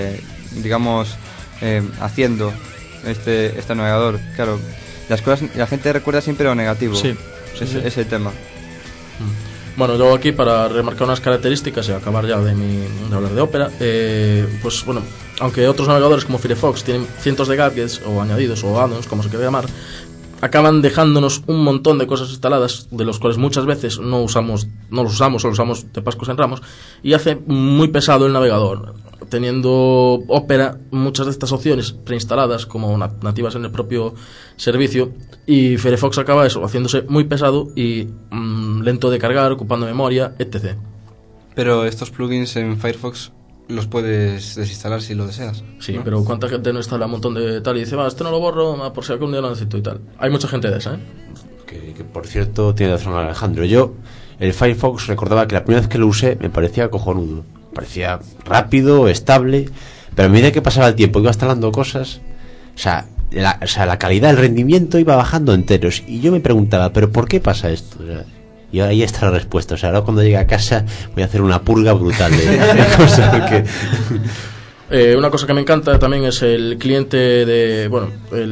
haciendo este navegador. Claro, las cosas, la gente recuerda siempre lo negativo. Sí. Es el tema. Bueno, yo aquí para remarcar unas características y acabar ya de hablar de Opera, pues bueno, aunque otros navegadores como Firefox tienen cientos de gadgets o añadidos o add-ons, como se quiera llamar, acaban dejándonos un montón de cosas instaladas, de los cuales muchas veces no los usamos o los usamos de pascos en ramos, y hace muy pesado el navegador. Teniendo Opera muchas de estas opciones preinstaladas como nativas en el propio servicio, y Firefox acaba eso, haciéndose muy pesado y lento de cargar, ocupando memoria, etc. Pero estos plugins en Firefox los puedes desinstalar si lo deseas. Sí, ¿no? Pero ¿cuánta gente no instala un montón de tal y dice, este no lo borro por si algún día lo necesito y tal? Hay mucha gente de esa, ¿eh? Que por cierto, tiene razón Alejandro. Yo, el Firefox, recordaba que la primera vez que lo usé me parecía cojonudo. Parecía rápido, estable, pero a medida que pasaba el tiempo iba instalando cosas. O sea, la calidad, el rendimiento iba bajando enteros. Y yo me preguntaba, ¿pero por qué pasa esto? O sea, y ahí está la respuesta. O sea, ahora cuando llegue a casa voy a hacer una purga brutal de cosas. Porque... una cosa que me encanta también es el cliente de... Bueno,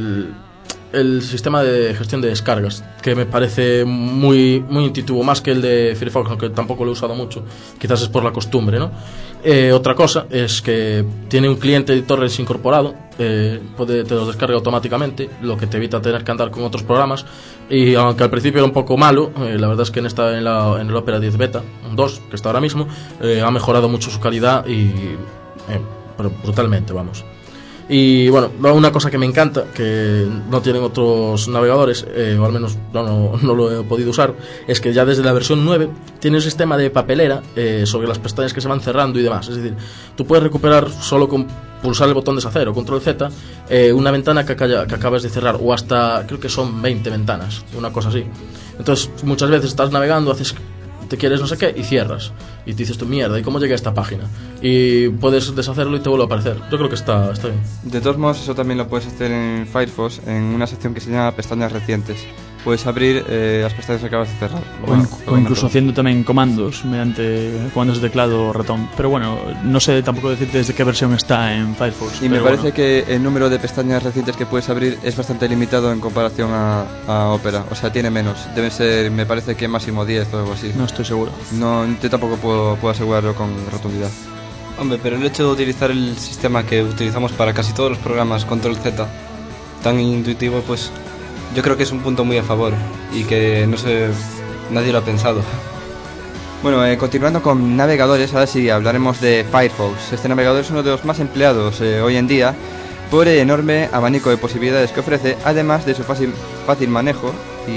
el sistema de gestión de descargas, que me parece muy intuitivo, más que el de Firefox, aunque tampoco lo he usado mucho, quizás es por la costumbre, ¿no? Otra cosa es que tiene un cliente de torrents incorporado, te los descarga automáticamente, lo que te evita tener que andar con otros programas, y aunque al principio era un poco malo, la verdad es que en el Opera 10 Beta 2, que está ahora mismo, ha mejorado mucho su calidad y brutalmente, vamos. Y bueno, una cosa que me encanta, que no tienen otros navegadores, o al menos no lo he podido usar, es que ya desde la versión 9 tiene un sistema de papelera sobre las pestañas que se van cerrando y demás. Es decir, tú puedes recuperar solo con pulsar el botón deshacer o control Z una ventana que acabas de cerrar, o hasta, creo que son 20 ventanas, una cosa así. Entonces muchas veces estás navegando, te quieres no sé qué y cierras y te dices tú, mierda, ¿y cómo llegué a esta página? Y puedes deshacerlo y te vuelve a aparecer. Yo creo que está bien. De todos modos, eso también lo puedes hacer en Firefox, en una sección que se llama pestañas recientes. Puedes abrir las pestañas que acabas de cerrar. O incluso haciendo también comandos mediante comandos de teclado o ratón. Pero bueno, no sé tampoco decirte desde qué versión está en Firefox. Y me parece que el número de pestañas recientes que puedes abrir es bastante limitado en comparación a Opera. O sea, tiene menos. Deben ser, me parece que máximo 10 o algo así. No estoy seguro. No, yo tampoco puedo asegurarlo con rotundidad. Hombre, pero el hecho de utilizar el sistema que utilizamos para casi todos los programas, Control Z, tan intuitivo, pues yo creo que es un punto muy a favor y que no sé, nadie lo ha pensado. Bueno, continuando con navegadores, ahora sí hablaremos de Firefox. Este navegador es uno de los más empleados hoy en día por el enorme abanico de posibilidades que ofrece, además de su fácil manejo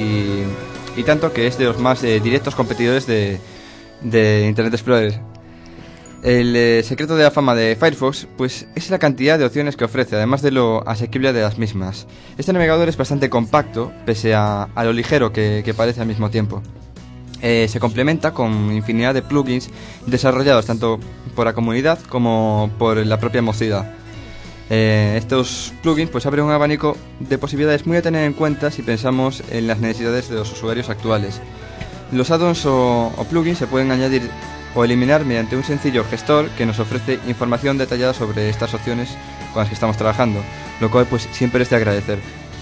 y tanto que es de los más directos competidores de Internet Explorer. El secreto de la fama de Firefox pues es la cantidad de opciones que ofrece, además de lo asequible de las mismas. Este navegador es bastante compacto, pese a lo ligero que parece al mismo tiempo. Se complementa con infinidad de plugins desarrollados tanto por la comunidad como por la propia Mozilla. Estos plugins pues abren un abanico de posibilidades muy a tener en cuenta si pensamos en las necesidades de los usuarios actuales. Los add-ons o plugins se pueden añadir o eliminar mediante un sencillo gestor que nos ofrece información detallada sobre estas opciones con las que estamos trabajando, lo cual pues siempre es de agradecer.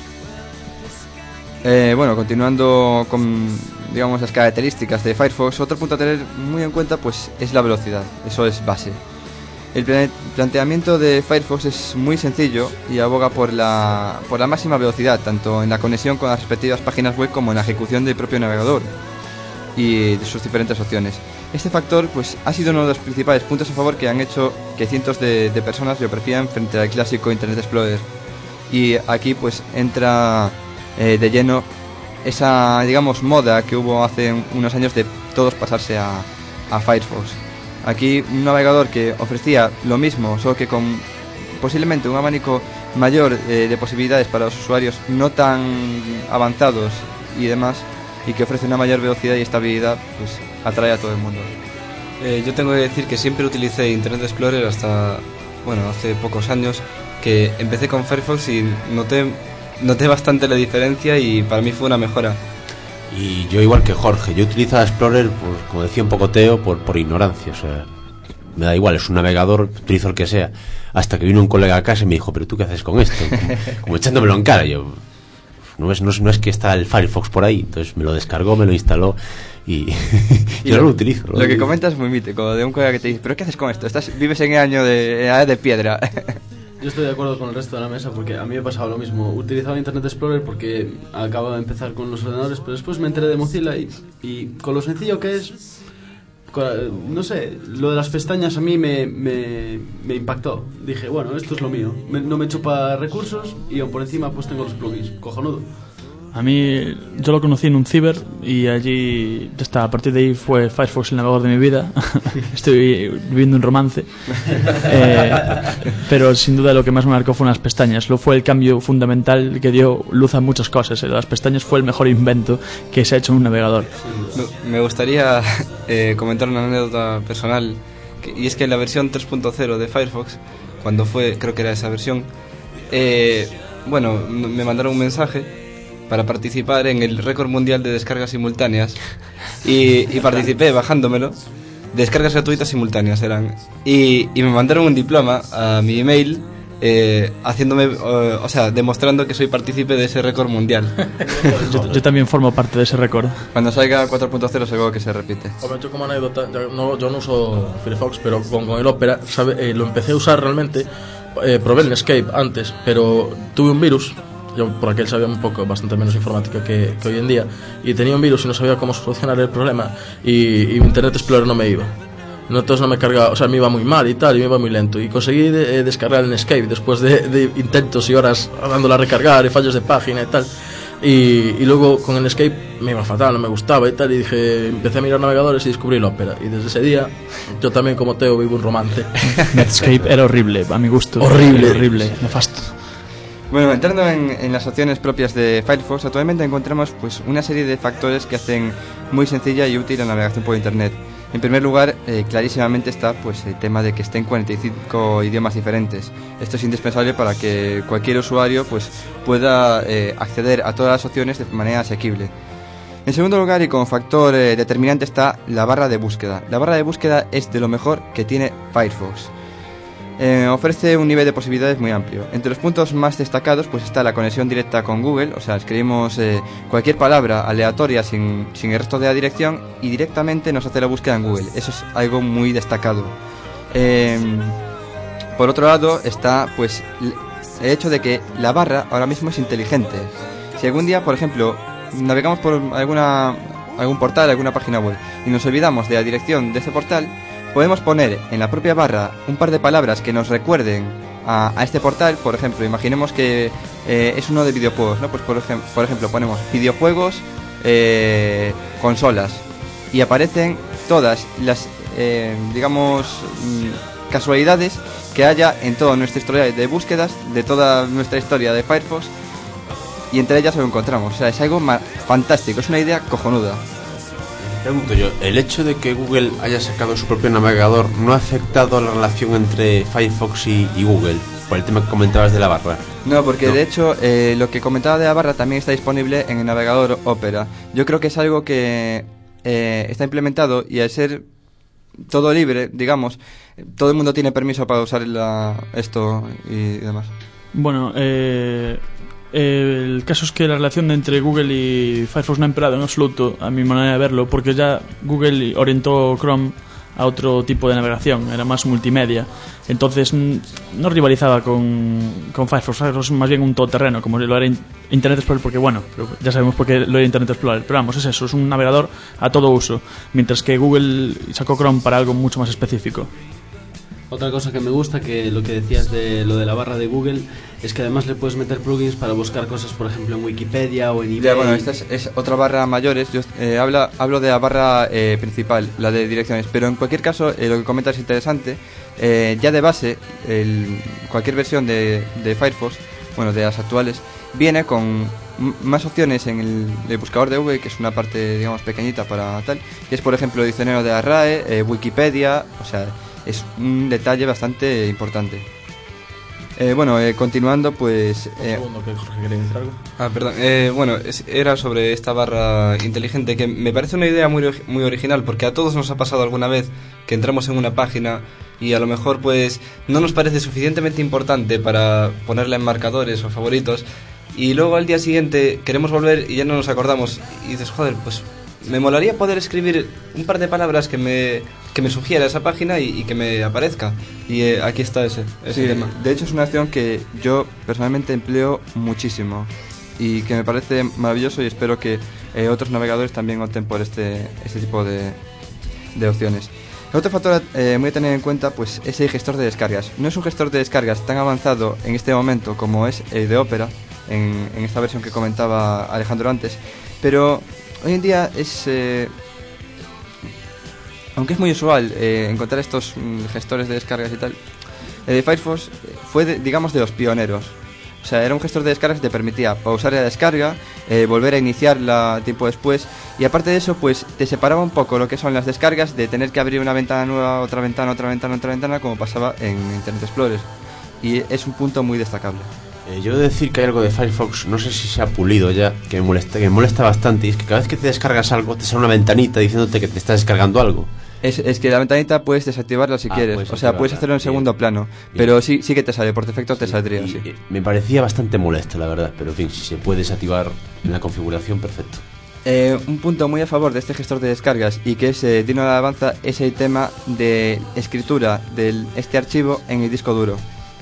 Bueno, continuando con, digamos, las características de Firefox, otro punto a tener muy en cuenta pues es la velocidad, eso es base. El planteamiento de Firefox es muy sencillo y aboga por la máxima velocidad, tanto en la conexión con las respectivas páginas web como en la ejecución del propio navegador y de sus diferentes opciones. Este factor pues ha sido uno de los principales puntos a favor que han hecho que cientos de personas lo prefieran frente al clásico Internet Explorer. Y aquí pues entra de lleno esa, digamos, moda que hubo hace unos años de todos pasarse a Firefox. Aquí un navegador que ofrecía lo mismo, solo que con posiblemente un abanico mayor de posibilidades para los usuarios no tan avanzados y demás, y que ofrece una mayor velocidad y estabilidad, pues atrae a todo el mundo. Yo tengo que decir que siempre utilicé Internet Explorer hasta, bueno, hace pocos años, que empecé con Firefox y noté bastante la diferencia y para mí fue una mejora. Y yo igual que Jorge, yo utilizaba Explorer, pues, como decía un poco Teo, por ignorancia, o sea, me da igual, es un navegador, utilizo el que sea, hasta que vino un colega a casa y me dijo, pero ¿tú qué haces con esto? Como echándomelo en cara. Yo, no es que está el Firefox por ahí, entonces me lo descargó, me lo instaló y yo no lo utilizo. Lo que comentas es muy mítico, de un colega que te dice, ¿pero qué haces con esto? Vives en el año de piedra. Yo estoy de acuerdo con el resto de la mesa porque a mí me pasaba lo mismo. Utilizaba Internet Explorer porque acababa de empezar con los ordenadores, pero después me enteré de Mozilla y con lo sencillo que es, no sé, lo de las pestañas a mí me impactó. Dije, bueno, esto es lo mío. No me chupa recursos y aún por encima pues tengo los plugins. Cojonudo. A mí, yo lo conocí en un ciber y allí, a partir de ahí fue Firefox el navegador de mi vida. Estoy viviendo un romance. Pero sin duda lo que más me marcó fueron las pestañas. Lo fue el cambio fundamental que dio luz a muchas cosas. Las pestañas fue el mejor invento que se ha hecho en un navegador. Me gustaría comentar una anécdota personal, y es que en la versión 3.0 de Firefox, cuando fue, creo que era esa versión, bueno, me mandaron un mensaje para participar en el récord mundial de descargas simultáneas y participé bajándomelo. Descargas gratuitas simultáneas eran. Y me mandaron un diploma a mi email haciéndome, o sea, demostrando que soy partícipe de ese récord mundial. Yo también formo parte de ese récord. Cuando salga 4.0 seguro que se repite. Hombre, yo como anécdota, yo no uso Firefox, pero con el Opera, lo empecé a usar realmente. Probé el Netscape antes, pero tuve un virus. Yo por aquel sabía bastante menos informática que hoy en día, y tenía un virus y no sabía cómo solucionar el problema, y Internet Explorer no me iba. Entonces no me cargaba, o sea, me iba muy mal y tal, y me iba muy lento. Y conseguí descargar el Netscape después de intentos y horas dándola a recargar y fallos de página y tal. Y luego con el Netscape me iba fatal, no me gustaba y tal, y dije, empecé a mirar navegadores y descubrí el Opera. Y desde ese día, yo también como Teo vivo un romance. Netscape era horrible, a mi gusto. Horrible, nefasto. Bueno, entrando en las opciones propias de Firefox, actualmente encontramos pues una serie de factores que hacen muy sencilla y útil la navegación por Internet. En primer lugar, clarísimamente está pues el tema de que esté en 45 idiomas diferentes. Esto es indispensable para que cualquier usuario pues pueda acceder a todas las opciones de manera asequible. En segundo lugar, y como factor determinante, está la barra de búsqueda. La barra de búsqueda es de lo mejor que tiene Firefox. Ofrece un nivel de posibilidades muy amplio. Entre los puntos más destacados pues está la conexión directa con Google, o sea, escribimos cualquier palabra aleatoria sin el resto de la dirección y directamente nos hace la búsqueda en Google. Eso es algo muy destacado. Por otro lado está pues el hecho de que la barra ahora mismo es inteligente. Si algún día, por ejemplo, navegamos por algún portal, alguna página web y nos olvidamos de la dirección de ese portal, podemos poner en la propia barra un par de palabras que nos recuerden a este portal. Por ejemplo, imaginemos que es uno de videojuegos, ¿no? Pues por ejemplo ponemos videojuegos, consolas, y aparecen todas las, casualidades que haya en toda nuestra historia de búsquedas, de toda nuestra historia de Firefox, y entre ellas lo encontramos. O sea, es algo fantástico, es una idea cojonuda. Pregunto yo, ¿el hecho de que Google haya sacado su propio navegador no ha afectado la relación entre Firefox y Google? Por el tema que comentabas de la barra. No, porque de hecho lo que comentaba de la barra también está disponible en el navegador Opera. Yo creo que es algo que está implementado, y al ser todo libre, digamos, todo el mundo tiene permiso para usar esto y demás. Bueno, el caso es que la relación entre Google y Firefox no ha empeorado en absoluto, a mi manera de verlo, porque ya Google orientó Chrome a otro tipo de navegación, era más multimedia. Entonces no rivalizaba con Firefox. Firefox es más bien un todoterreno, como lo era Internet Explorer, porque bueno, ya sabemos por qué lo era Internet Explorer, pero vamos, es eso, es un navegador a todo uso, mientras que Google sacó Chrome para algo mucho más específico. Otra cosa que me gusta, que lo que decías de lo de la barra de Google, es que además le puedes meter plugins para buscar cosas, por ejemplo, en Wikipedia o en eBay. Ya, bueno, esta es otra barra mayores. Yo hablo de la barra principal, la de direcciones, pero en cualquier caso lo que comentas es interesante. Ya de base, cualquier versión de Firefox, bueno, de las actuales, viene con más opciones en el buscador de Google, que es una parte, digamos, pequeñita para tal, que es, por ejemplo, el diccionario de la RAE, Wikipedia, o sea, es un detalle bastante importante. Continuando, pues... Segundo, que Jorge quería decir algo. Perdón. Era sobre esta barra inteligente, que me parece una idea muy original, porque a todos nos ha pasado alguna vez que entramos en una página y a lo mejor pues no nos parece suficientemente importante para ponerla en marcadores o favoritos, y luego al día siguiente queremos volver y ya no nos acordamos, y dices, joder, pues me molaría poder escribir un par de palabras que me sugiera esa página y que me aparezca. Y aquí está ese tema. De hecho es una acción que yo personalmente empleo muchísimo y que me parece maravilloso, y espero que otros navegadores también opten por este tipo de opciones. Otro factor muy a tener en cuenta pues es el gestor de descargas. No es un gestor de descargas tan avanzado en este momento como es el de Opera, en esta versión que comentaba Alejandro antes, pero hoy en día aunque es muy usual encontrar estos gestores de descargas y tal, Firefox fue digamos de los pioneros. O sea, era un gestor de descargas que te permitía pausar la descarga, volver a iniciarla tiempo después, y aparte de eso pues te separaba un poco lo que son las descargas de tener que abrir una ventana nueva, otra ventana, como pasaba en Internet Explorer, y es un punto muy destacable. Yo he de decir que hay algo de Firefox, no sé si se ha pulido ya, que me molesta bastante, y es que cada vez que te descargas algo te sale una ventanita diciéndote que te estás descargando algo. Es que la ventanita puedes desactivarla si quieres, o sea, puedes hacerlo en segundo plano, pero sí que te sale, por defecto te saldría, sí. Me parecía bastante molesto, la verdad, pero en fin, si se puede desactivar en la configuración, perfecto. Un punto muy a favor de este gestor de descargas y que es digno de alabanza es el tema de escritura de este archivo en el disco duro.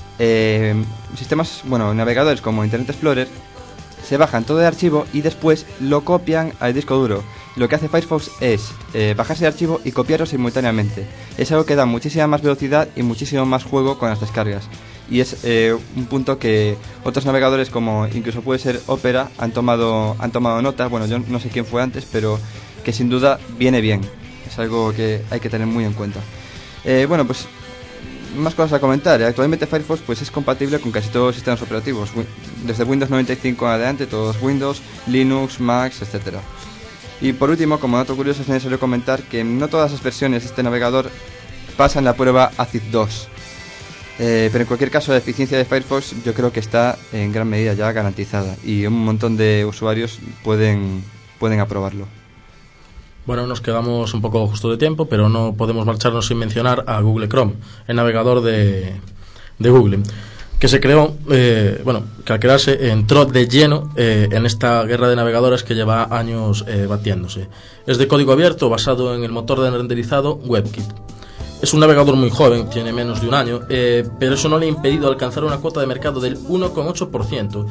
Navegadores como Internet Explorer se bajan todo el archivo y después lo copian al disco duro. Lo que hace Firefox es bajarse el archivo y copiarlo simultáneamente. Es algo que da muchísima más velocidad y muchísimo más juego con las descargas. Y es un punto que otros navegadores, como incluso puede ser Opera, han tomado nota. Bueno, yo no sé quién fue antes, pero que sin duda viene bien. Es algo que hay que tener muy en cuenta. Pues más cosas a comentar. Actualmente Firefox pues es compatible con casi todos los sistemas operativos, desde Windows 95 en adelante, todos Windows, Linux, Macs, etcétera. Y por último, como dato curioso, es necesario comentar que no todas las versiones de este navegador pasan la prueba ACID 2. Pero en cualquier caso, la eficiencia de Firefox yo creo que está en gran medida ya garantizada y un montón de usuarios pueden aprobarlo. Bueno, nos quedamos un poco justo de tiempo, pero no podemos marcharnos sin mencionar a Google Chrome, el navegador de Google, que se creó, que al crearse entró de lleno en esta guerra de navegadores que lleva años batiéndose. Es de código abierto, basado en el motor de renderizado WebKit. Es un navegador muy joven, tiene menos de un año, pero eso no le ha impedido alcanzar una cuota de mercado del 1,8%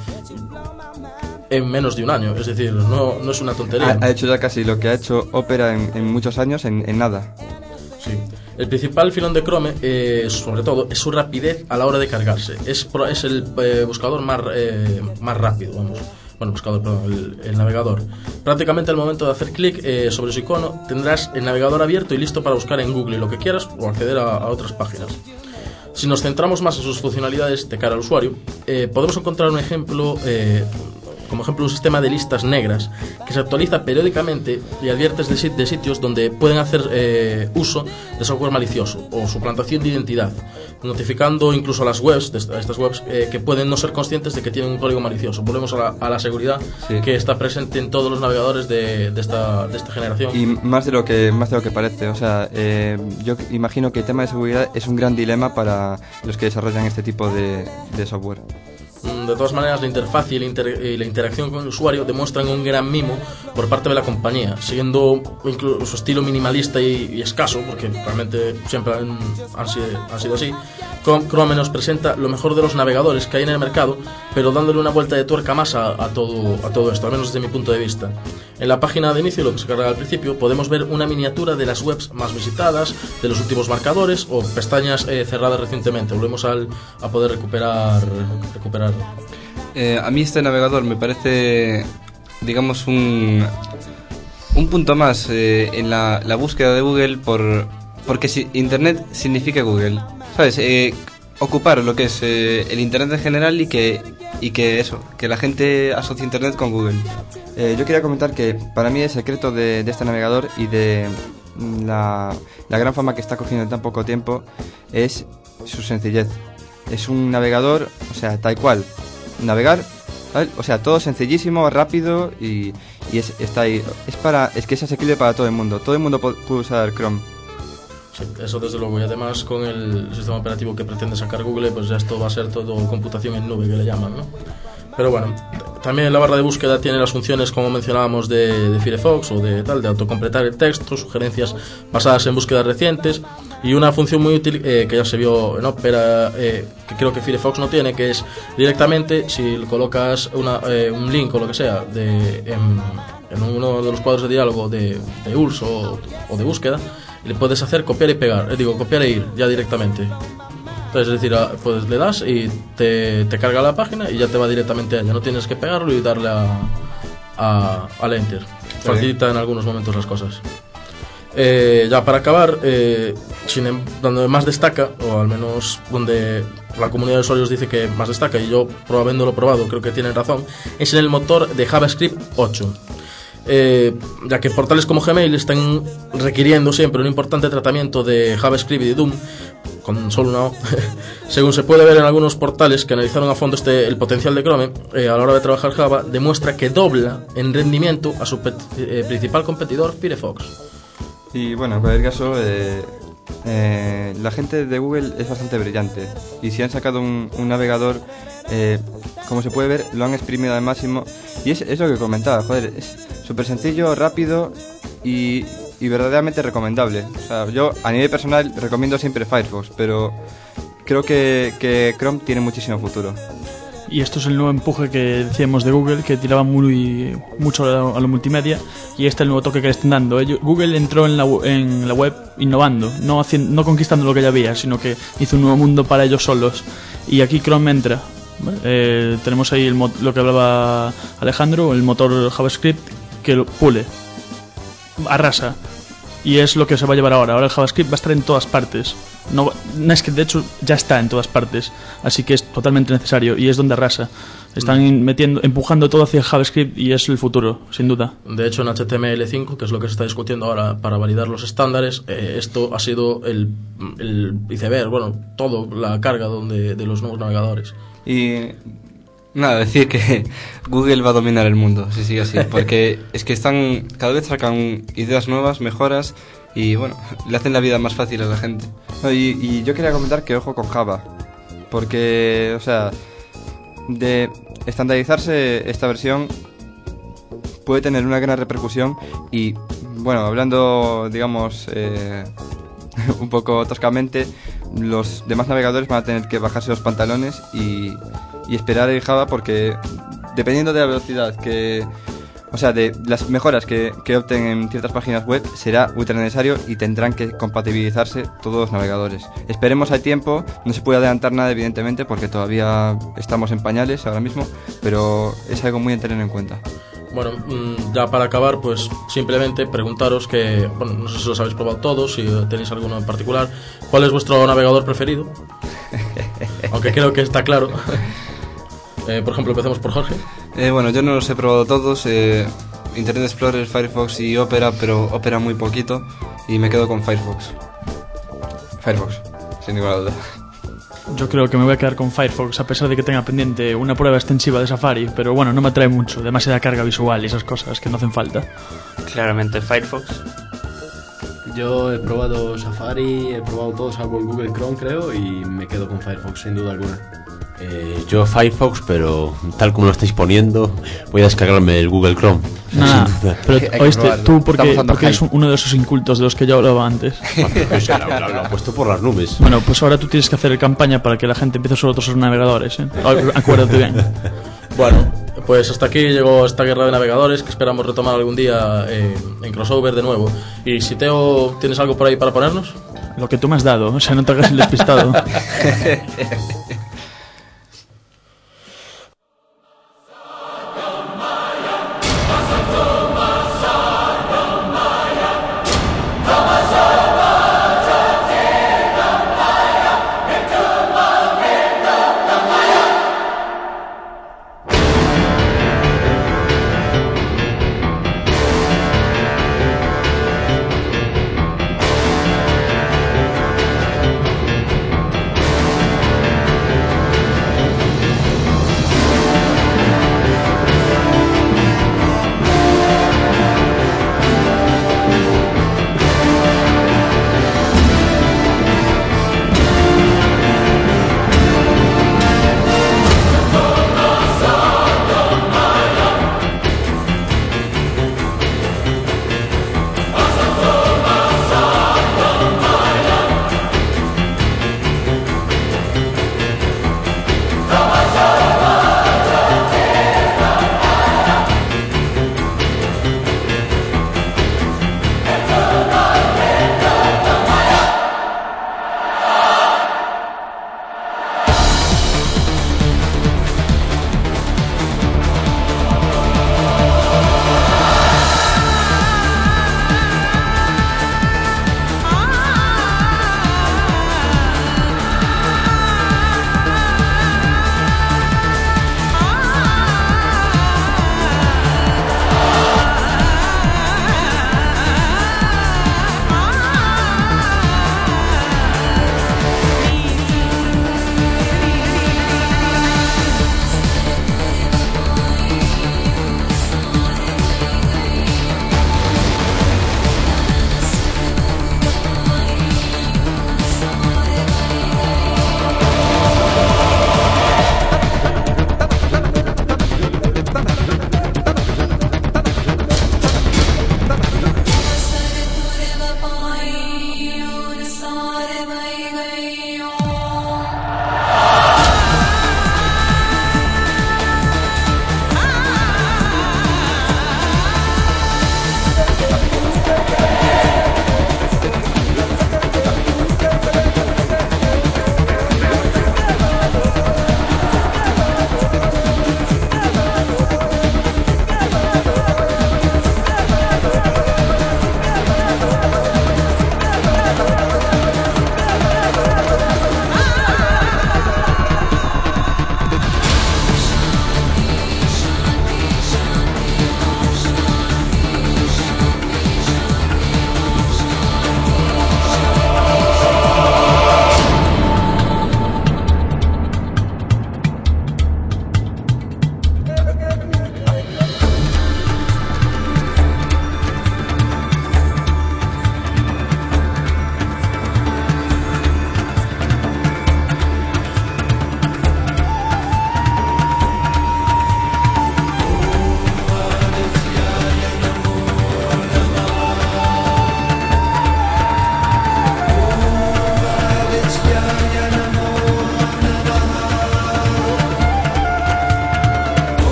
en menos de un año, es decir, no es una tontería. Ha hecho ya casi lo que ha hecho Opera en muchos años en nada. Sí. El principal filón de Chrome, sobre todo, es su rapidez a la hora de cargarse. Es el buscador más rápido, vamos. El navegador. Prácticamente al momento de hacer clic sobre su icono tendrás el navegador abierto y listo para buscar en Google lo que quieras o acceder a otras páginas. Si nos centramos más en sus funcionalidades de cara al usuario, podemos encontrar un ejemplo, como ejemplo un sistema de listas negras que se actualiza periódicamente y adviertes de sitios donde pueden hacer uso de software malicioso o suplantación de identidad, notificando incluso a las webs, a estas webs que pueden no ser conscientes de que tienen un código malicioso. Volvemos a la seguridad, sí, que está presente en todos los navegadores de esta generación. Y más de lo que parece, o sea, yo imagino que el tema de seguridad es un gran dilema para los que desarrollan este tipo de software. De todas maneras, la interfaz y la interacción con el usuario demuestran un gran mimo por parte de la compañía, siguiendo incluso su estilo minimalista y escaso, porque realmente siempre han sido así. Chrome nos presenta lo mejor de los navegadores que hay en el mercado, pero dándole una vuelta de tuerca más a todo esto, al menos desde mi punto de vista. En la página de inicio, lo que se carga al principio, podemos ver una miniatura de las webs más visitadas, de los últimos marcadores o pestañas cerradas recientemente. Volvemos a poder recuperar. A mí este navegador me parece, digamos, un punto más en la búsqueda de Google, porque si Internet significa Google, ¿sabes? Ocupar lo que es el Internet en general y que la gente asocie Internet con Google. Yo quería comentar que para mí el secreto de este navegador y de la gran fama que está cogiendo en tan poco tiempo es su sencillez. Es un navegador, o sea, tal cual, navegar, ¿sabes? O sea, todo sencillísimo, rápido y está ahí. Es que es asequible para todo el mundo puede usar Chrome. Sí, eso desde luego, y además con el sistema operativo que pretende sacar Google, pues ya esto va a ser todo computación en nube, que le llaman, ¿no? Pero bueno, también la barra de búsqueda tiene las funciones, como mencionábamos, de Firefox o de autocompletar el texto, sugerencias basadas en búsquedas recientes y una función muy útil que ya se vio en Opera, que creo que Firefox no tiene, que es directamente, si colocas un link o lo que sea en uno de los cuadros de diálogo de URLs o de búsqueda, le puedes hacer copiar e ir ya directamente. Entonces, es decir, pues le das y te carga la página y ya te va directamente a ella. No tienes que pegarlo y darle al enter. Facilita en algunos momentos las cosas. Ya para acabar, donde más destaca, o al menos donde la comunidad de usuarios dice que más destaca, y yo habiéndolo probado creo que tienen razón, es en el motor de JavaScript 8. Ya que portales como Gmail están requiriendo siempre un importante tratamiento de JavaScript y de Doom, con solo una O, según se puede ver en algunos portales que analizaron a fondo el potencial de Chrome a la hora de trabajar Java, demuestra que dobla en rendimiento a su principal competidor, Firefox. Y bueno, en cualquier caso, la gente de Google es bastante brillante. Y si han sacado un navegador, como se puede ver, lo han exprimido al máximo. Y es lo que comentaba, joder, es súper sencillo, rápido y verdaderamente recomendable. O sea, yo a nivel personal recomiendo siempre Firefox, pero creo que Chrome tiene muchísimo futuro. Y esto es el nuevo empuje que decíamos de Google, que tiraba mucho a lo multimedia, y este es el nuevo toque que le están dando. Google entró en la web innovando, no conquistando lo que ya había, sino que hizo un nuevo mundo para ellos solos. Y aquí Chrome entra. Tenemos ahí lo que hablaba Alejandro, el motor JavaScript, que lo pule, arrasa. Y es lo que se va a llevar ahora. Ahora el JavaScript va a estar en todas partes. No es que de hecho ya está en todas partes. Así que es totalmente necesario y es donde arrasa. Están empujando todo hacia el JavaScript y es el futuro, sin duda. De hecho, en HTML5, que es lo que se está discutiendo ahora para validar los estándares, esto ha sido el iceberg, todo la carga de los nuevos navegadores. Y nada, decir que Google va a dominar el mundo si sigue así, porque es que cada vez sacan ideas nuevas, mejoras y le hacen la vida más fácil a la gente. Y yo quería comentar que ojo con Java, porque, de estandarizarse esta versión puede tener una gran repercusión y, hablando, digamos, un poco toscamente, los demás navegadores van a tener que bajarse los pantalones y esperar en Java, porque dependiendo de la velocidad de las mejoras que opten en ciertas páginas web, será ultra necesario y tendrán que compatibilizarse todos los navegadores. Esperemos al tiempo, no se puede adelantar nada evidentemente porque todavía estamos en pañales ahora mismo, pero es algo muy a tener en cuenta. Bueno, ya para acabar, pues simplemente preguntaros que, no sé si los habéis probado todos, si tenéis alguno en particular, ¿cuál es vuestro navegador preferido? Aunque creo que está claro. Por ejemplo, empecemos por Jorge. Yo no los he probado todos, Internet Explorer, Firefox y Opera, pero Opera muy poquito, y me quedo con Firefox, sin ninguna duda. Yo creo que me voy a quedar con Firefox, a pesar de que tenga pendiente una prueba extensiva de Safari, pero no me atrae mucho, demasiada carga visual y esas cosas que no hacen falta. Claramente Firefox. Yo he probado Safari, he probado todo salvo el Google Chrome, creo, y me quedo con Firefox, sin duda alguna. Yo Firefox, pero tal como lo estáis poniendo, voy a descargarme el Google Chrome. Pero oíste, tú porque eres uno de esos incultos de los que yo hablaba antes. Pues lo ha puesto por las nubes. Bueno, pues ahora tú tienes que hacer campaña para que la gente empiece a usar otros navegadores, ¿eh? Acuérdate bien. Bueno, pues hasta aquí llegó esta guerra de navegadores que esperamos retomar algún día en crossover de nuevo. Y si Teo, ¿tienes algo por ahí para ponernos? Lo que tú me has dado, no te hagas el despistado.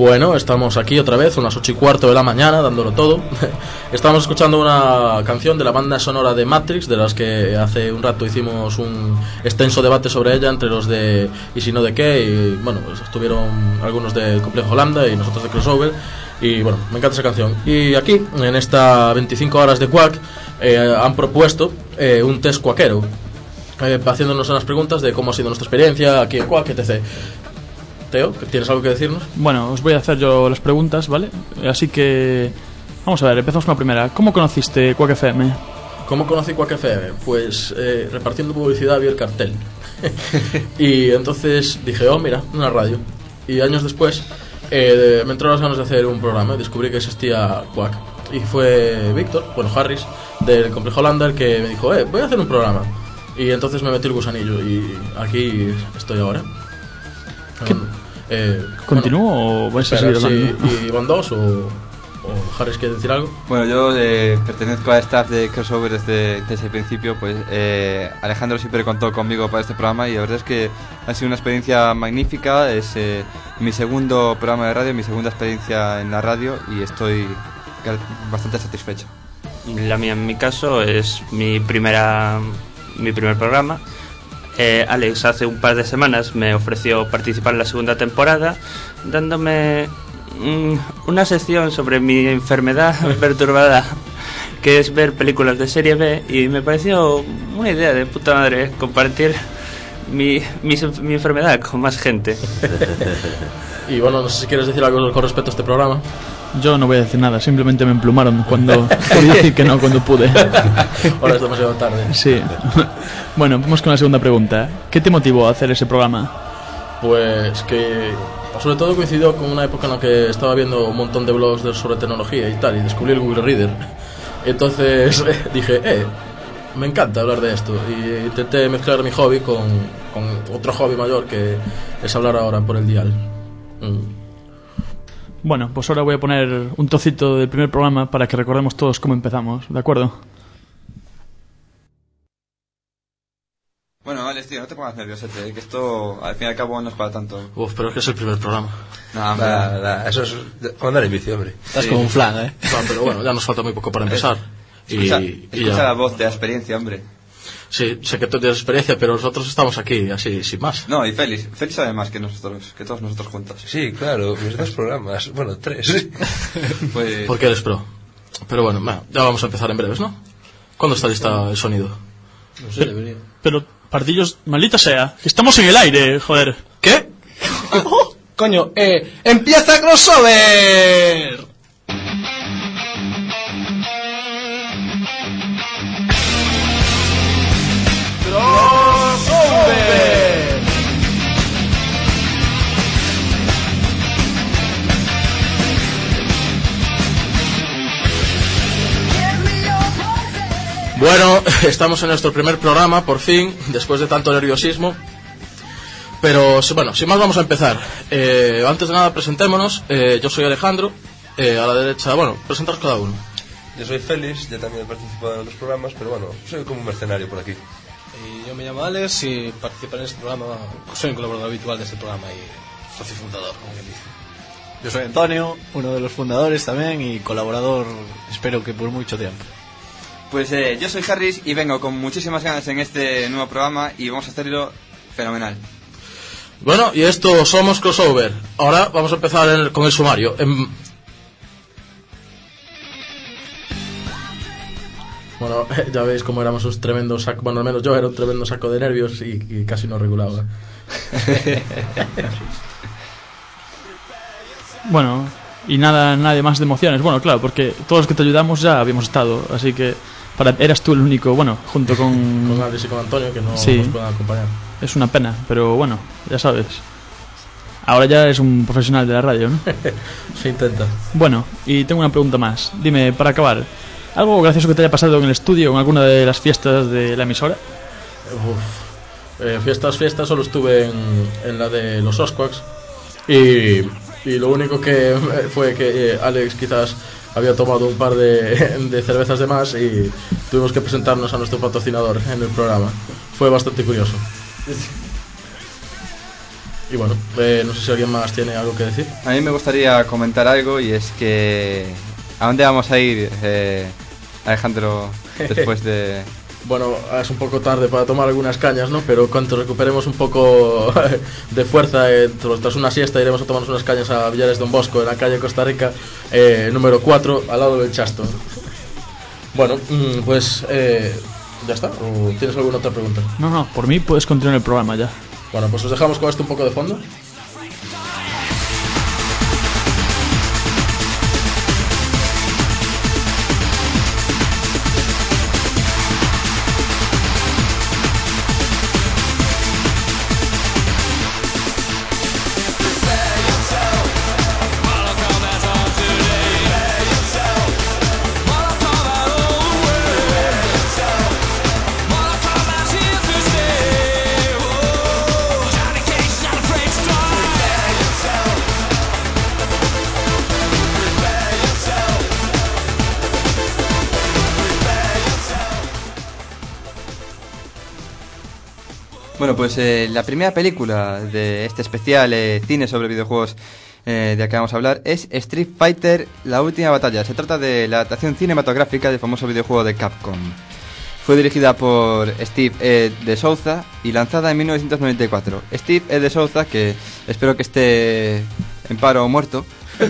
Bueno, estamos aquí otra vez, unas 8:15 de la mañana, dándolo todo. Estamos escuchando una canción de la banda sonora de Matrix, de las que hace un rato hicimos un extenso debate sobre ella entre los de Y si no de qué, y bueno, pues estuvieron algunos de Complejo Lambda y nosotros de Crossover, y bueno, me encanta esa canción. Y aquí, en esta 25 horas de Quack, han propuesto un test quackero, haciéndonos unas preguntas de cómo ha sido nuestra experiencia aquí en Quack, etc. Teo, ¿tienes algo que decirnos? Bueno, os voy a hacer yo las preguntas, ¿vale? Así que vamos a ver, empezamos con la primera. ¿Cómo conociste Quack FM? ¿Cómo conocí Quack FM? Pues repartiendo publicidad vi el cartel. Y entonces dije, oh, mira, una radio. Y años después me entró las ganas de hacer un programa y descubrí que existía Quack. Y fue Víctor, bueno, Harris, del Complejo Lambda, el que me dijo, voy a hacer un programa. Y entonces me metí el gusanillo y aquí estoy ahora. ¿Continúo o vais a seguir hablando? ¿Y van dos o Harris quiere decir algo? Bueno, yo pertenezco al staff de Crossover desde el principio. Pues Alejandro siempre contó conmigo para este programa y la verdad es que ha sido una experiencia magnífica. Es mi segundo programa de radio, mi segunda experiencia en la radio y estoy bastante satisfecho. La mía, en mi caso, es mi primer programa. Alex hace un par de semanas me ofreció participar en la segunda temporada, dándome una sección sobre mi enfermedad perturbada, que es ver películas de serie B, y me pareció una idea de puta madre compartir mi enfermedad con más gente. Y bueno, no sé si quieres decir algo con respecto a este programa. Yo no voy a decir nada, simplemente me emplumaron cuando quería decir que no cuando pude. Ahora es demasiado tarde. Sí. Bueno, vamos con la segunda pregunta. ¿Qué te motivó a hacer ese programa? Pues que sobre todo coincidió con una época en la que estaba viendo un montón de blogs sobre tecnología y tal, y descubrí el Google Reader. Entonces dije, me encanta hablar de esto, y intenté mezclar mi hobby con otro hobby mayor, que es hablar ahora por el dial. Bueno, pues ahora voy a poner un trocito del primer programa para que recordemos todos cómo empezamos, ¿de acuerdo? Bueno, Alex, tío, no te pongas nerviosete, que esto al fin y al cabo no es para tanto. Pero es que es el primer programa. Eso es andar en bici, hombre. Estás como un flan, ¿eh? No, pero bueno, ya nos falta muy poco para empezar. Escucha la voz de la experiencia, hombre. Sí, sé que tú tienes experiencia, pero nosotros estamos aquí así, sin más. No, y Félix sabe más que nosotros, que todos nosotros juntos. Sí, claro, mis 2 programas, bueno, 3. Pues... Porque eres pro. Pero bueno, ya vamos a empezar en breves, ¿no? ¿Cuándo está lista el sonido? No sé, debería. Pero, pardillos, maldita sea, que estamos en el aire, joder. ¿Qué? Coño, ¡empieza Crossover! Bueno, estamos en nuestro primer programa, por fin, después de tanto nerviosismo. Pero bueno, sin más vamos a empezar. Antes de nada, presentémonos. Yo soy Alejandro, a la derecha, bueno, presentaros cada uno. Yo soy Félix, yo también he participado en otros programas, pero bueno, soy como un mercenario por aquí. Y yo me llamo Alex y participo en este programa, soy un colaborador habitual de este programa y socio fundador, como bien dice. Yo soy Antonio, uno de los fundadores también y colaborador, espero que por mucho tiempo. Pues yo soy Harris y vengo con muchísimas ganas en este nuevo programa y vamos a hacerlo fenomenal. Bueno, y esto somos Crossover. Ahora vamos a empezar con el sumario. Bueno, ya veis cómo éramos un tremendo saco. Bueno, al menos yo era un tremendo saco de nervios y casi no regulaba. Bueno, y nada más de emociones. Bueno, claro, porque todos los que te ayudamos ya habíamos estado, así que eras tú el único, bueno, junto con Alex y con Antonio, que no sí, nos puedan acompañar. Es una pena, pero bueno, ya sabes. Ahora ya eres un profesional de la radio, ¿no? Se intenta. Bueno, y tengo una pregunta más. Dime, para acabar, ¿algo gracioso que te haya pasado en el estudio o en alguna de las fiestas de la emisora? Fiestas, solo estuve en la de los Osquaks. Y lo único que fue que Alex quizás había tomado un par de cervezas de más y tuvimos que presentarnos a nuestro patrocinador en el programa. Fue bastante curioso. Y bueno, no sé si alguien más tiene algo que decir. A mí me gustaría comentar algo, y es que... ¿a dónde vamos a ir, Alejandro, después de...? Bueno, es un poco tarde para tomar algunas cañas, ¿no? Pero cuando recuperemos un poco de fuerza, tras una siesta, iremos a tomarnos unas cañas a Villares Don Bosco, en la calle Costa Rica, número 4, al lado del Chasto. Bueno, pues ya está. ¿O tienes alguna otra pregunta? No, por mí puedes continuar el programa ya. Bueno, pues os dejamos con esto un poco de fondo. Bueno, pues la primera película de este especial cine sobre videojuegos de la que vamos a hablar es Street Fighter, la última batalla. Se trata de la adaptación cinematográfica del famoso videojuego de Capcom. Fue dirigida por Steve E. de Souza y lanzada en 1994. Steve E. de Souza, que espero que esté en paro o muerto,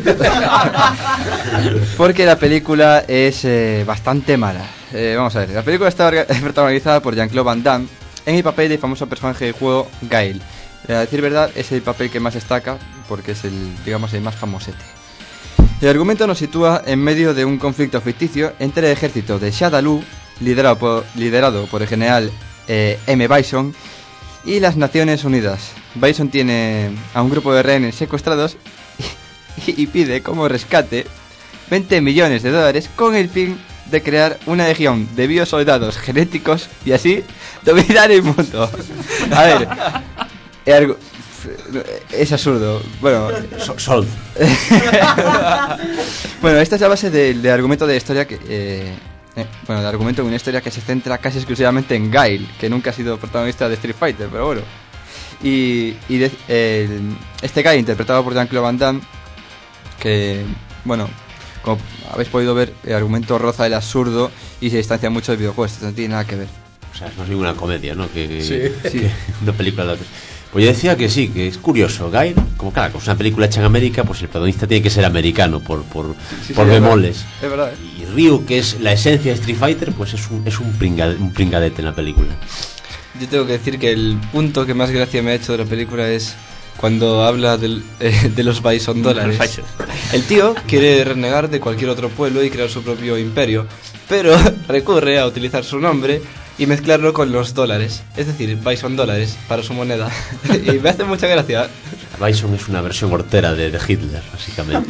porque la película es bastante mala. Vamos a ver, la película está protagonizada por Jean-Claude Van Damme en el papel del famoso personaje del juego Guile. A decir verdad, es el papel que más destaca porque es el más famosete. El argumento nos sitúa en medio de un conflicto ficticio entre el ejército de Shadaloo, liderado por el general M. Bison, y las Naciones Unidas. Bison tiene a un grupo de rehenes secuestrados y pide como rescate $20 millones con el fin de crear una legión de biosoldados genéticos y así dominar el mundo. A ver, es absurdo. Bueno, bueno, esta es la base del argumento de la historia que del argumento de una historia que se centra casi exclusivamente en Guile, que nunca ha sido protagonista de Street Fighter, pero bueno. Este Guile, interpretado por Jean-Claude Van Damme, que, bueno, como habéis podido ver, el argumento roza el absurdo y se distancia mucho del videojuego. Esto no tiene nada que ver. O sea, es más bien una comedia, ¿no? Sí. Una película. Pues yo decía que sí, que es curioso. Guile, como claro, como es una película hecha en América, pues el protagonista tiene que ser americano por bemoles. Es verdad. Y Ryu, que es la esencia de Street Fighter, pues es un pringadete en la película. Yo tengo que decir que el punto que más gracia me ha hecho de la película es cuando habla de los Bison dólares. El tío quiere renegar de cualquier otro pueblo y crear su propio imperio, pero recurre a utilizar su nombre y mezclarlo con los dólares, es decir, Bison dólares para su moneda. Y me hace mucha gracia. Bison es una versión hortera de Hitler, básicamente.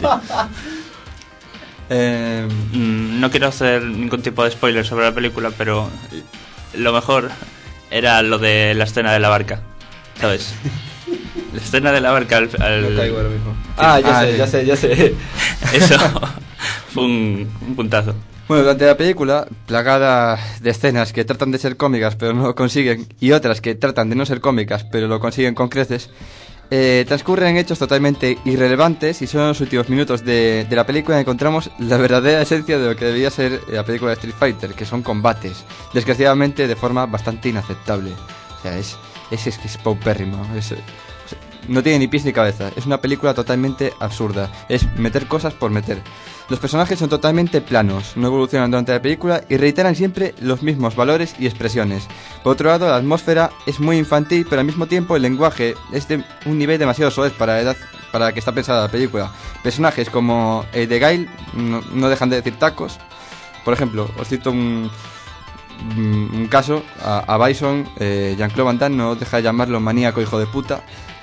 No quiero hacer ningún tipo de spoiler sobre la película, pero lo mejor era lo de la escena de la barca, ¿sabes? La escena de la barca No caigo ahora mismo. Ya sé. Eso fue un puntazo. Bueno, durante la película, plagada de escenas que tratan de ser cómicas pero no lo consiguen, y otras que tratan de no ser cómicas pero lo consiguen con creces, transcurren hechos totalmente irrelevantes, y solo en los últimos minutos de la película encontramos la verdadera esencia de lo que debía ser la película de Street Fighter, que son combates, desgraciadamente de forma bastante inaceptable. O sea, es paupérrimo, no tiene ni pies ni cabeza, es una película totalmente absurda, es meter cosas por meter. Los personajes son totalmente planos, no evolucionan durante la película y reiteran siempre los mismos valores y expresiones. Por otro lado, la atmósfera es muy infantil, pero al mismo tiempo el lenguaje es de un nivel demasiado soez para la edad para la que está pensada la película. Personajes como el de Guile no dejan de decir tacos. Por ejemplo, os cito un caso, a Bison, Jean-Claude Van Damme no deja de llamarlo maníaco hijo de puta.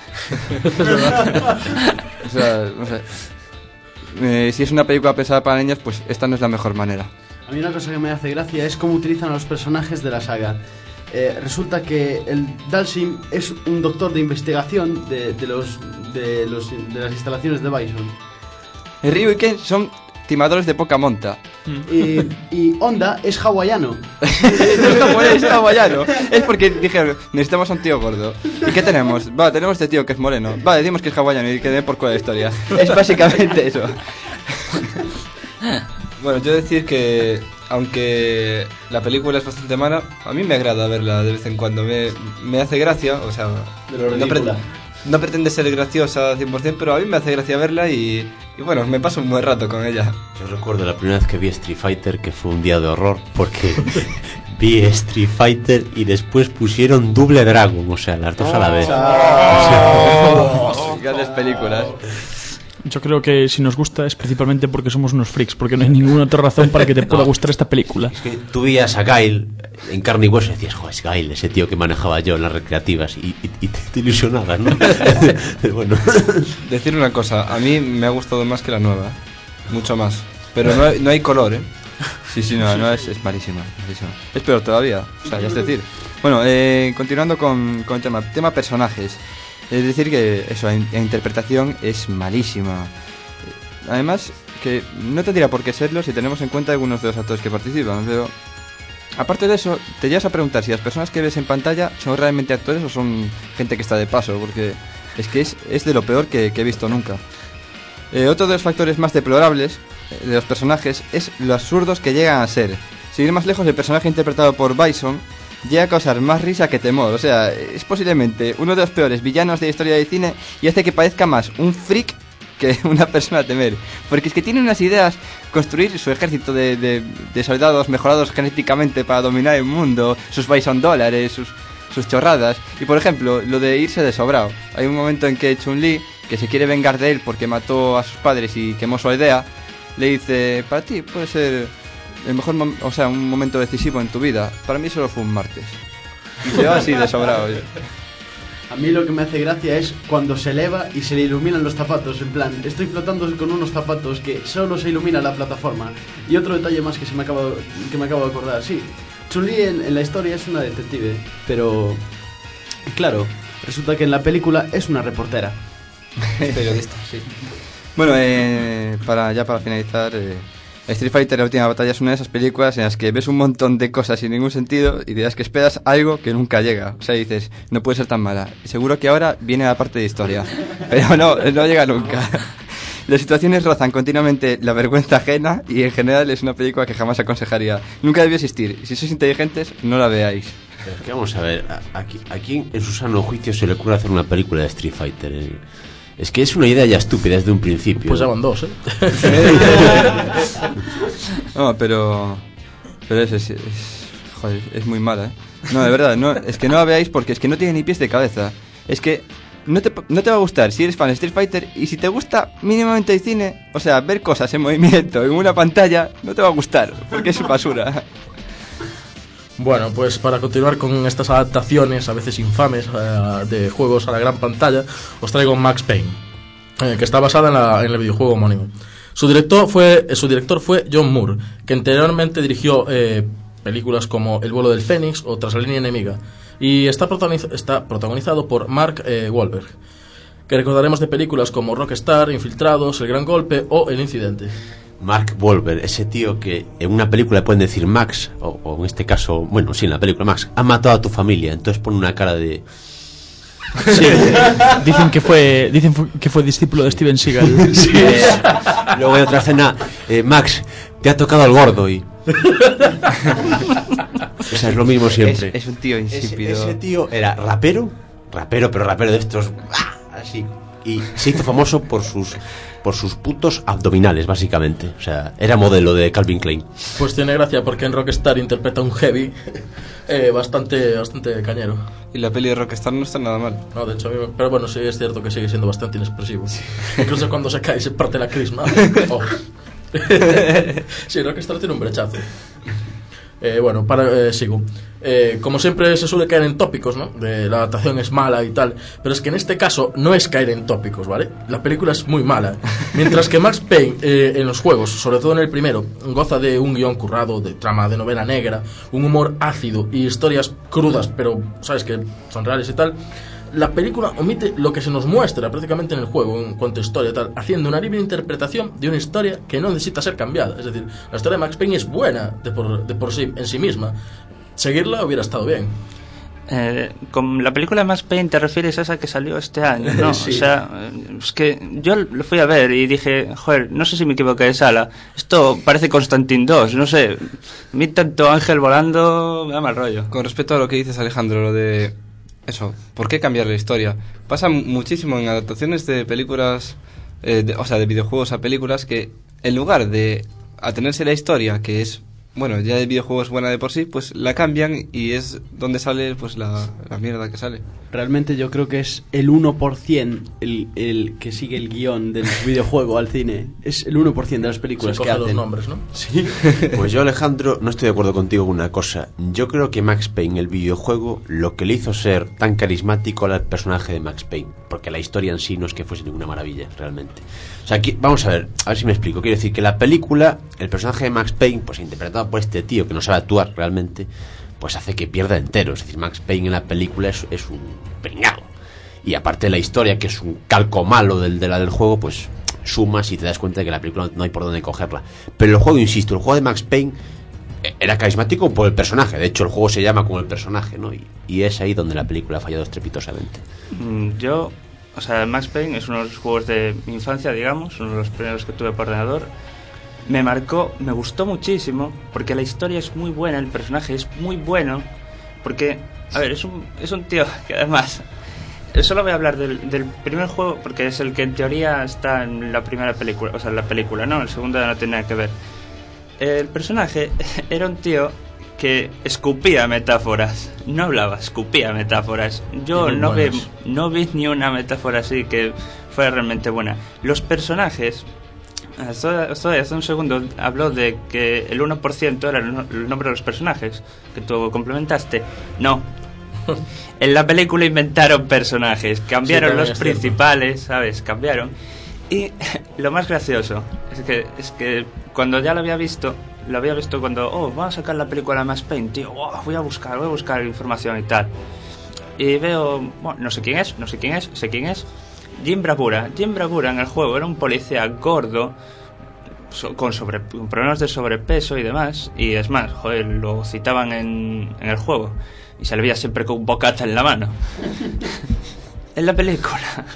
O sea, no sé. Si es una película pensada para niños, pues esta no es la mejor manera. A mí una cosa que me hace gracia es cómo utilizan a los personajes de la saga. Resulta que el Dalsim es un doctor de investigación de las instalaciones de Bison. Ryu y Ken son timadores de poca monta. Y Honda es hawaiano. No es japonés, es hawaiano. Es porque dijeron, necesitamos a un tío gordo. ¿Y qué tenemos? Va, tenemos este tío que es moreno. Va, decimos que es hawaiano y que dé por cuál la historia. Es básicamente eso. Bueno, yo decir que aunque la película es bastante mala, a mí me agrada verla de vez en cuando. Me hace gracia, o sea, no pretende ser graciosa 100%, pero a mí me hace gracia verla y bueno, me paso un buen rato con ella. Yo recuerdo la primera vez que vi Street Fighter, que fue un día de horror, porque vi Street Fighter y después pusieron Double Dragon, o sea, las dos a la vez. Grandes películas. Yo creo que si nos gusta es principalmente porque somos unos freaks, porque no hay ninguna otra razón para que te pueda gustar esta película. Es que tú veías a Guile en carne y hueso y decías, joder, es Guile, ese tío que manejaba yo en las recreativas, y te ilusionabas, ¿no? Bueno. Decir una cosa, a mí me ha gustado más que la nueva, mucho más, pero no hay color, ¿eh? Sí, no, es malísima, malísima. Es peor todavía, o sea, ya es decir. Bueno, continuando con el tema personajes. Es decir que eso, la interpretación es malísima. Además, que no tendría por qué serlo si tenemos en cuenta algunos de los actores que participan, pero aparte de eso, te llegas a preguntar si las personas que ves en pantalla son realmente actores o son gente que está de paso, porque es que es de lo peor que he visto nunca. Otro de los factores más deplorables de los personajes es lo absurdos que llegan a ser. Sin ir más lejos, el personaje interpretado por Bison llega a causar más risa que temor. O sea, es posiblemente uno de los peores villanos de la historia del cine y hace que parezca más un freak que una persona a temer. Porque es que tiene unas ideas, construir su ejército de soldados mejorados genéticamente para dominar el mundo, sus Bison dólares, sus chorradas. Y por ejemplo, lo de irse de sobrado. Hay un momento en que Chun-Li, que se quiere vengar de él porque mató a sus padres y quemó su aldea, le dice, para ti puede ser el mejor un momento decisivo en tu vida. Para mí solo fue un martes. Y se va así de sobrado. A mí lo que me hace gracia es cuando se eleva y se le iluminan los zapatos. En plan, estoy flotando con unos zapatos que solo se ilumina la plataforma. Y otro detalle más que me acabo de acordar. Sí, Chun-Li en la historia es una detective, pero claro, resulta que en la película es una reportera. Periodista, sí. Bueno, para finalizar, Street Fighter, la última batalla, es una de esas películas en las que ves un montón de cosas sin ningún sentido y dirás que esperas algo que nunca llega. O sea, dices, no puede ser tan mala. Seguro que ahora viene la parte de historia. Pero no llega nunca. Las situaciones rozan continuamente la vergüenza ajena y en general es una película que jamás aconsejaría. Nunca debió existir. Si sois inteligentes, no la veáis. Pero es que vamos a ver, aquí en su sano juicio se le ocurre hacer una película de Street Fighter. Es que es una idea ya estúpida desde un principio. Pues ya van dos, ¿eh? No, pero joder, es muy mala, ¿eh? No, de verdad, no, es que no la veáis porque es que no tiene ni pies de cabeza. Es que no te va a gustar si eres fan de Street Fighter, y si te gusta mínimamente el cine, o sea, ver cosas en movimiento en una pantalla, no te va a gustar, porque es basura. Bueno, pues para continuar con estas adaptaciones, a veces infames, de juegos a la gran pantalla, os traigo Max Payne, que está basada en el videojuego homónimo. Su director fue John Moore, que anteriormente dirigió películas como El vuelo del Fénix o Tras la línea enemiga, y está protagonizado por Mark Wahlberg, que recordaremos de películas como Rockstar, Infiltrados, El gran golpe o El incidente. Mark Wahlberg, ese tío que en una película le pueden decir Max, o en este caso, bueno, sí, en la película Max, ha matado a tu familia, entonces pone una cara de... Sí, dicen que fue discípulo de Steven Seagal. Sí. Luego hay otra escena, Max, te ha tocado el gordo y... O sea, es lo mismo siempre. Es un tío insípido. Ese tío era rapero de estos, así, y se hizo famoso por sus putos abdominales, básicamente. O sea, era modelo de Calvin Klein. Pues tiene gracia porque en Rockstar interpreta un heavy bastante cañero. Y la peli de Rockstar no está nada mal. No, de hecho, pero bueno, sí es cierto que sigue siendo bastante inexpresivo. Sí. Incluso cuando se cae se parte la crisma. Oh. Sí, Rockstar tiene un brechazo. Bueno, sigo. Como siempre se suele caer en tópicos, ¿no? De la adaptación es mala y tal, pero es que en este caso no es caer en tópicos, ¿vale? La película es muy mala. Mientras que Max Payne en los juegos, sobre todo en el primero, goza de un guión currado, de trama de novela negra, un humor ácido y historias crudas, pero sabes que son reales y tal. la película omite lo que se nos muestra prácticamente en el juego en cuanto a historia tal, haciendo una libre interpretación de una historia que no necesita ser cambiada. Es decir, la historia de Max Payne es buena de por sí en sí misma. Seguirla hubiera estado bien. Con la película de Max Payne te refieres a esa que salió este año, ¿no? Sí. O sea, es que yo lo fui a ver y dije, joder, no sé si me equivoqué de sala, esto parece Constantine 2, no sé, a mí tanto ángel volando me da mal rollo. Con respecto a lo que dices, Alejandro, lo de eso, ¿por qué cambiar la historia? Pasa muchísimo en adaptaciones de películas, o sea, de videojuegos a películas, que en lugar de atenerse a la historia, que es, bueno, ya de videojuegos buena de por sí, pues la cambian y es donde sale pues la mierda que sale. Realmente yo creo que es el 1% el que sigue el guión del videojuego al cine. Es el 1% de las películas que hacen. los nombres, ¿no? Sí. Pues yo, Alejandro, no estoy de acuerdo contigo con una cosa. Yo creo que Max Payne, el videojuego, lo que le hizo ser tan carismático era el personaje de Max Payne, porque la historia en sí no es que fuese ninguna maravilla, realmente. O sea, aquí, vamos a ver si me explico. Quiero decir que la película, el personaje de Max Payne, pues interpretado por este tío que no sabe actuar realmente, pues hace que pierda entero. Es decir, Max Payne en la película es un pringao. Y aparte de la historia, que es un calco malo de la del juego, pues sumas y te das cuenta de que la película no hay por dónde cogerla. Pero el juego, insisto, el juego de Max Payne era carismático por el personaje. De hecho, el juego se llama como el personaje, ¿no? Y es ahí donde la película ha fallado estrepitosamente. Yo, o sea, Max Payne es uno de los juegos de mi infancia, digamos, uno de los primeros que tuve por ordenador. Me marcó, me gustó muchísimo, porque la historia es muy buena, el personaje es muy bueno, porque, a ver, es un tío que además, solo voy a hablar del primer juego, porque es el que en teoría está en la primera película, o sea, en la película, ¿no? El segundo no tiene nada que ver. El personaje era un tío que escupía metáforas, no hablaba, escupía metáforas. Yo no vi ni una metáfora así que fuera realmente buena. Los personajes... Hace un segundo habló de que el 1% era el nombre de los personajes que tú complementaste. No. En la película inventaron personajes, cambiaron los principales, ¿sabes? Cambiaron. Y lo más gracioso es que cuando ya lo había visto cuando, vamos a sacar la película de Max Payne, tío, voy a buscar información y tal. Y veo, bueno, no sé quién es, sé quién es. Jim Bravura en el juego era un policía gordo con problemas de sobrepeso y demás, y es más, joder, lo citaban en el juego y se le veía siempre con un bocata en la mano. En la película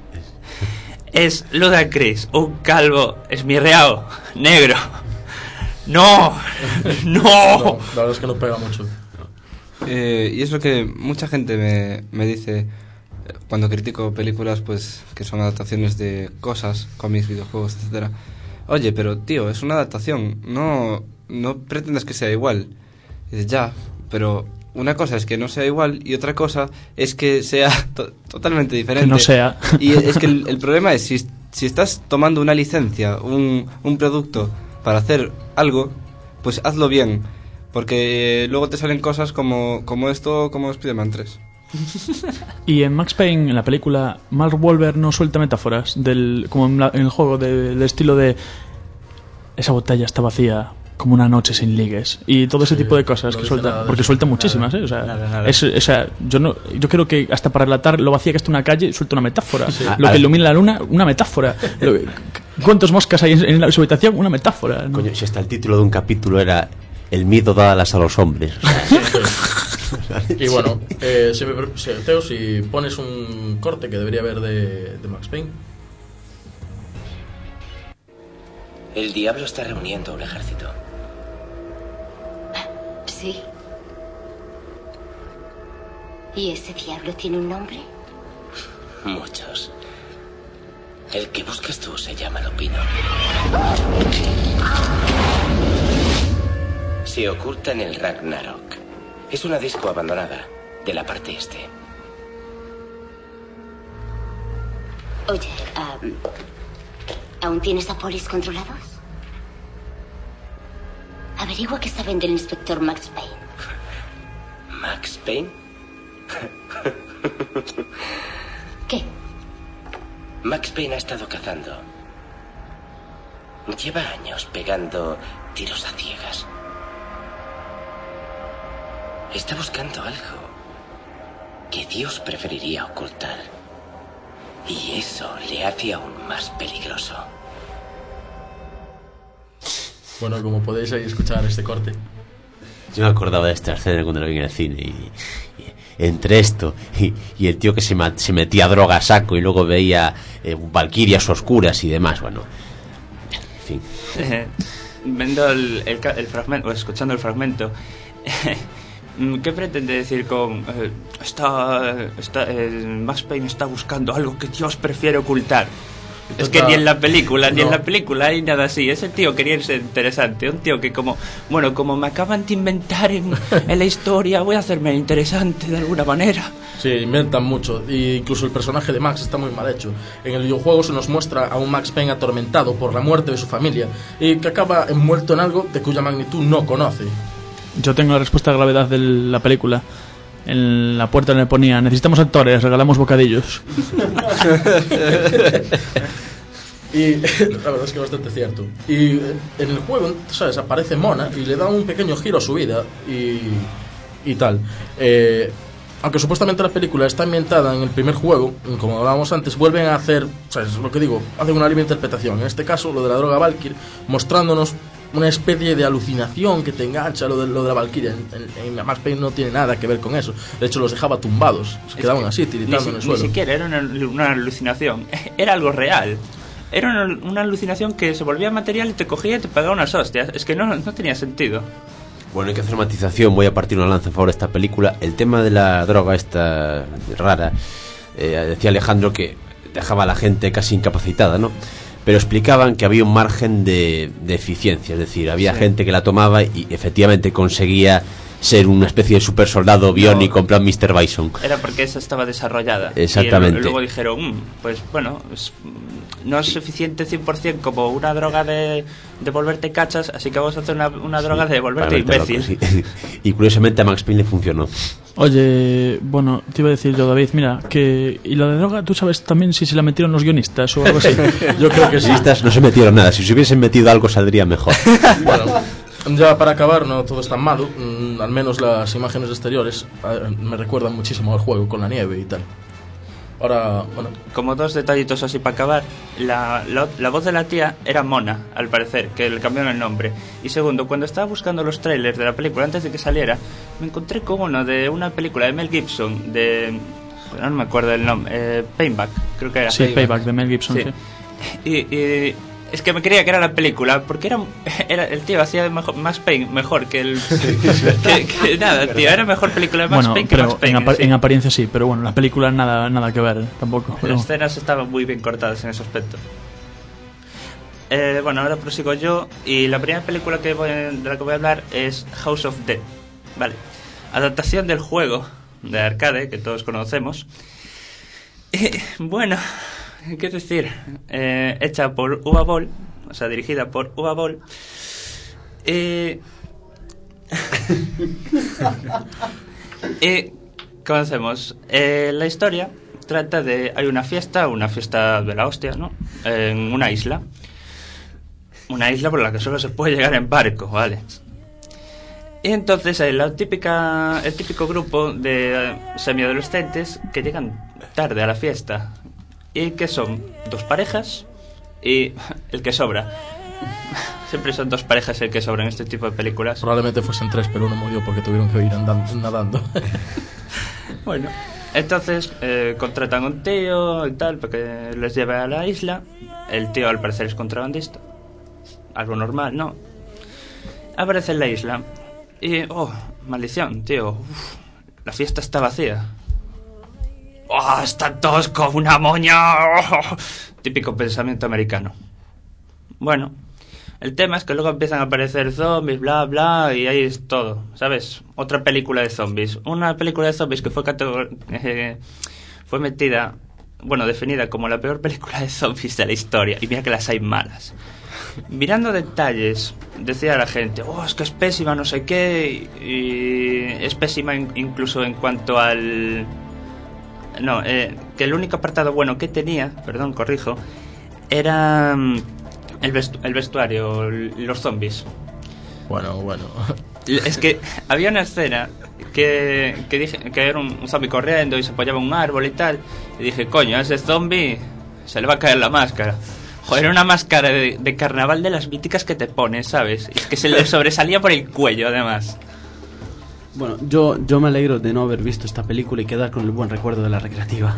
es Ludacris, un calvo esmirreado, negro. No, la verdad es que no pega mucho. Y es lo que mucha gente me dice cuando critico películas, pues que son adaptaciones de cosas, cómics, videojuegos, etcétera. Oye, pero tío, es una adaptación, no pretendas que sea igual. Y dices, ya, pero una cosa es que no sea igual y otra cosa es que sea totalmente diferente. Que no sea. Y es que el problema es si estás tomando una licencia, un producto para hacer algo, pues hazlo bien, porque luego te salen cosas como esto, como Spider-Man 3. Y en Max Payne, en la película, Mark Wahlberg no suelta metáforas como en el juego del estilo de esa botella está vacía como una noche sin ligues y todo ese tipo de cosas que suelta, porque suelta muchísimas, o sea, nada. Yo creo que hasta para relatar lo vacía que está una calle suelta una metáfora, lo que ilumina la luna, una metáfora, cuántos moscas hay en su habitación, una metáfora, ¿no? Coño, si hasta el título de un capítulo era el miedo dadas a los hombres. Y bueno, Teo, si pones un corte que debería haber de Max Payne. El diablo está reuniendo un ejército. Sí. ¿Y ese diablo tiene un nombre? Muchos. El que buscas tú se llama Lupino. Se oculta en el Ragnarok. Es una disco abandonada de la parte este. Oye, ¿aún tienes a polis controlados? Averigua qué saben del inspector Max Payne. ¿Max Payne? ¿Qué? Max Payne ha estado cazando. Lleva años pegando tiros a ciegas. Está buscando algo que Dios preferiría ocultar. Y eso le hace aún más peligroso. Bueno, como podéis ahí escuchar este corte. Yo me acordaba de esta escena cuando lo vi en el cine y entre esto y el tío que se metía droga a saco y luego veía valquirias oscuras y demás, bueno, en fin. Viendo el fragmento, o escuchando el fragmento, ¿qué pretende decir con Max Payne está buscando algo que Dios prefiere ocultar? Es que ni en la película hay nada así. Ese tío quería ser interesante. Un tío que como me acaban de inventar en la historia, voy a hacerme interesante de alguna manera. Sí, inventan mucho. Y incluso el personaje de Max está muy mal hecho. En el videojuego se nos muestra a un Max Payne atormentado por la muerte de su familia y que acaba envuelto en algo de cuya magnitud no conoce. Yo tengo la respuesta de gravedad de la película. En la puerta le ponía: necesitamos actores, regalamos bocadillos. Y la verdad es que es bastante cierto. Y en el juego, ¿sabes? Aparece Mona y le da un pequeño giro a su vida y tal. Aunque supuestamente la película está ambientada en el primer juego, como hablábamos antes, vuelven a hacer, ¿sabes? Lo que digo, hacen una libre interpretación. En este caso, lo de la droga Valkyrie, mostrándonos una especie de alucinación que te engancha. Lo de la Valkyria en Max Payne no tiene nada que ver con eso. De hecho, los dejaba tumbados, se quedaban así, tiritando en el suelo. Ni siquiera era una alucinación, era algo real. Era una alucinación que se volvía material y te cogía y te pegaba unas hostias. Es que no tenía sentido. Bueno, hay que hacer matización. Voy a partir una lanza en favor de esta película. El tema de la droga esta rara, decía Alejandro que dejaba a la gente casi incapacitada, ¿no? Pero explicaban que había un margen de eficiencia. Es decir, había gente que la tomaba y efectivamente conseguía ser una especie de super soldado biónico en plan Mr. Bison. Era porque esa estaba desarrollada. Exactamente. Y luego dijeron, pues bueno, no es suficiente 100% como una droga de volverte cachas, así que vamos a hacer una droga de volverte imbécil. Loco, sí. Y curiosamente a Max Payne le funcionó. Oye, bueno, te iba a decir yo, David, mira, que... ¿Y la de droga, tú sabes también si se la metieron los guionistas o algo así? Yo creo que sí. Los guionistas no se metieron nada. Si se hubiesen metido algo saldría mejor. Bueno, ya para acabar, no todo es tan malo. Al menos las imágenes exteriores me recuerdan muchísimo al juego, con la nieve y tal. Ahora, bueno, como dos detallitos así para acabar, la voz de la tía era Mona, al parecer, que le cambiaron el nombre. Y segundo, cuando estaba buscando los trailers de la película antes de que saliera, me encontré con uno de una película de Mel Gibson, no me acuerdo el nombre, Payback, creo que era. Sí, Payback de Mel Gibson, sí. Y es que me creía que era la película, porque era el tío hacía Max Payne mejor que el... que nada, tío, era mejor película de Max Payne que Max Payne. En apariencia sí, pero bueno, la película nada que ver tampoco. Las escenas estaban muy bien cortadas en ese aspecto. Bueno, ahora prosigo yo, y la primera película de la que voy a hablar es House of Dead. Vale, adaptación del juego de arcade que todos conocemos. Bueno, ¿qué decir? Hecha por Uwe Boll, o sea, dirigida por Uwe Boll. Comencemos. La historia trata de... Hay una fiesta de la hostia, ¿no? En una isla. Una isla por la que solo se puede llegar en barco, ¿vale? Y entonces hay el típico grupo de semiadolescentes que llegan tarde a la fiesta. Y que son dos parejas y el que sobra. Siempre son dos parejas el que sobra en este tipo de películas. Probablemente fuesen tres, pero uno murió porque tuvieron que ir nadando. Bueno, entonces contratan a un tío y tal para que les lleve a la isla. El tío al parecer es contrabandista. Algo normal, ¿no? Aparece en la isla y... ¡oh, maldición, tío! Uf, la fiesta está vacía. ¡Oh, están todos como una moña! ¡Oh! Típico pensamiento americano. Bueno, el tema es que luego empiezan a aparecer zombies, bla, bla, y ahí es todo, ¿sabes? Otra película de zombies. Una película de zombies que fue metida, bueno, definida como la peor película de zombies de la historia. Y mira que las hay malas. Mirando detalles, decía la gente, oh, es que es pésima, no sé qué, y es pésima incluso en cuanto al... No, que el único apartado bueno que tenía, perdón, corrijo, era el vestuario, los zombies. Bueno. Es que había una escena dije que era un zombie corriendo y se apoyaba en un árbol y tal. Y dije, coño, a ese zombie se le va a caer la máscara. Joder, era una máscara de carnaval de las míticas que te pones, ¿sabes? Y es que se le sobresalía por el cuello, además. Bueno, yo me alegro de no haber visto esta película y quedar con el buen recuerdo de la recreativa.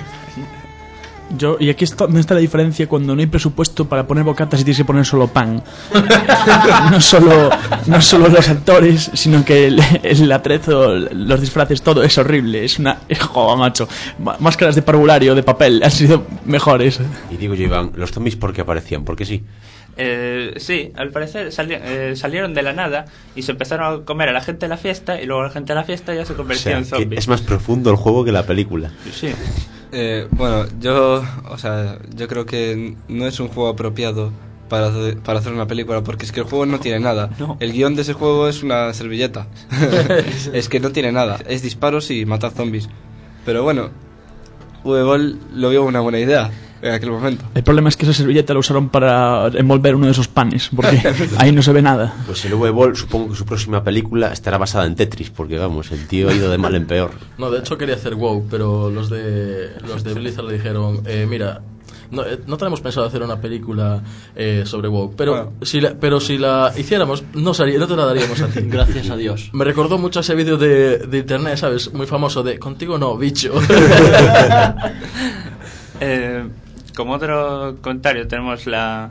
Y aquí está, ¿dónde está la diferencia cuando no hay presupuesto para poner bocatas y tienes que poner solo pan? no solo los actores, sino que el atrezo, los disfraces, todo es horrible. Es una... Joder, macho. Máscaras de parvulario, de papel, han sido mejores. Y digo yo, Iván, ¿los zombies por qué aparecían? ¿Por qué sí? Sí, al parecer salieron de la nada y se empezaron a comer a la gente de la fiesta y luego la gente de la fiesta ya se convertía en zombies. Es más profundo el juego que la película. Sí. Bueno, yo creo que no es un juego apropiado para hacer una película, porque es que el juego no tiene nada. No. El guión de ese juego es una servilleta. Es que no tiene nada. Es disparos y matar zombies. Pero bueno, Uwe lo vio una buena idea en aquel momento. El problema es que esa servilleta la usaron para envolver uno de esos panes, porque ahí no se ve nada. Pues el Uwe Boll, supongo que su próxima película estará basada en Tetris, porque vamos, el tío ha ido de mal en peor. No, de hecho quería hacer WoW, pero los de Blizzard le dijeron, mira, no tenemos pensado hacer una película sobre WoW, pero, bueno, si la hiciéramos, no te la daríamos a ti. Gracias a Dios. Me recordó mucho ese vídeo de internet, ¿sabes? Muy famoso de contigo no, bicho. Como otro comentario tenemos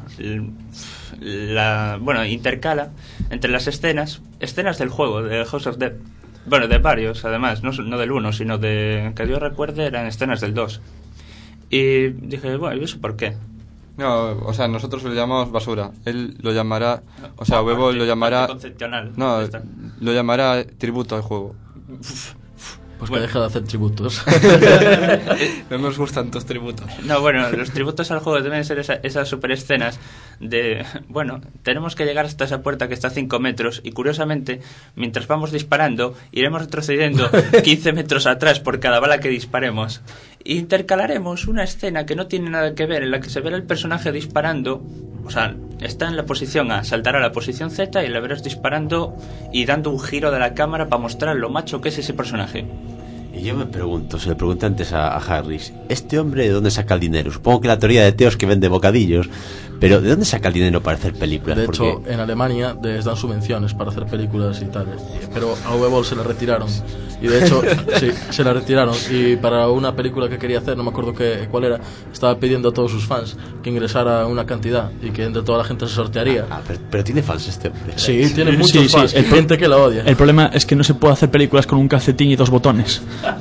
bueno, intercala entre las escenas del juego de House of Dead. Bueno, de varios, además, no del 1, sino de, que yo recuerde, eran escenas del 2. Y dije, bueno, ¿y eso por qué? No, o sea, nosotros lo llamamos basura. Él lo llamará, o sea, Uwe Boll lo llamará... No, lo llamará tributo al juego. Pues bueno, que deja de hacer tributos. No nos gustan tus tributos. No, bueno, los tributos al juego deben ser esas super escenas de... Bueno, tenemos que llegar hasta esa puerta que está a 5 metros y curiosamente, mientras vamos disparando, iremos retrocediendo 15 metros atrás por cada bala que disparemos. Intercalaremos una escena que no tiene nada que ver, en la que se verá el personaje disparando. O sea, está en la posición A, saltará a la posición Z y la verás disparando y dando un giro de la cámara para mostrar lo macho que es ese personaje. Y yo me pregunto, se le pregunté antes a Harris, ¿este hombre de dónde saca el dinero? Supongo que la teoría de Teo es que vende bocadillos, pero ¿de dónde saca el dinero para hacer películas? De hecho, en Alemania les dan subvenciones para hacer películas y tal, pero a Uwe Boll se la retiraron. Y de hecho, sí, se la retiraron. Y para una película que quería hacer, no me acuerdo cuál era, estaba pidiendo a todos sus fans que ingresara una cantidad y que entre toda la gente se sortearía. Pero tiene fans este hombre. Sí, tiene muchos fans, gente que la odia. El problema es que no se puede hacer películas con un calcetín y 2 botones.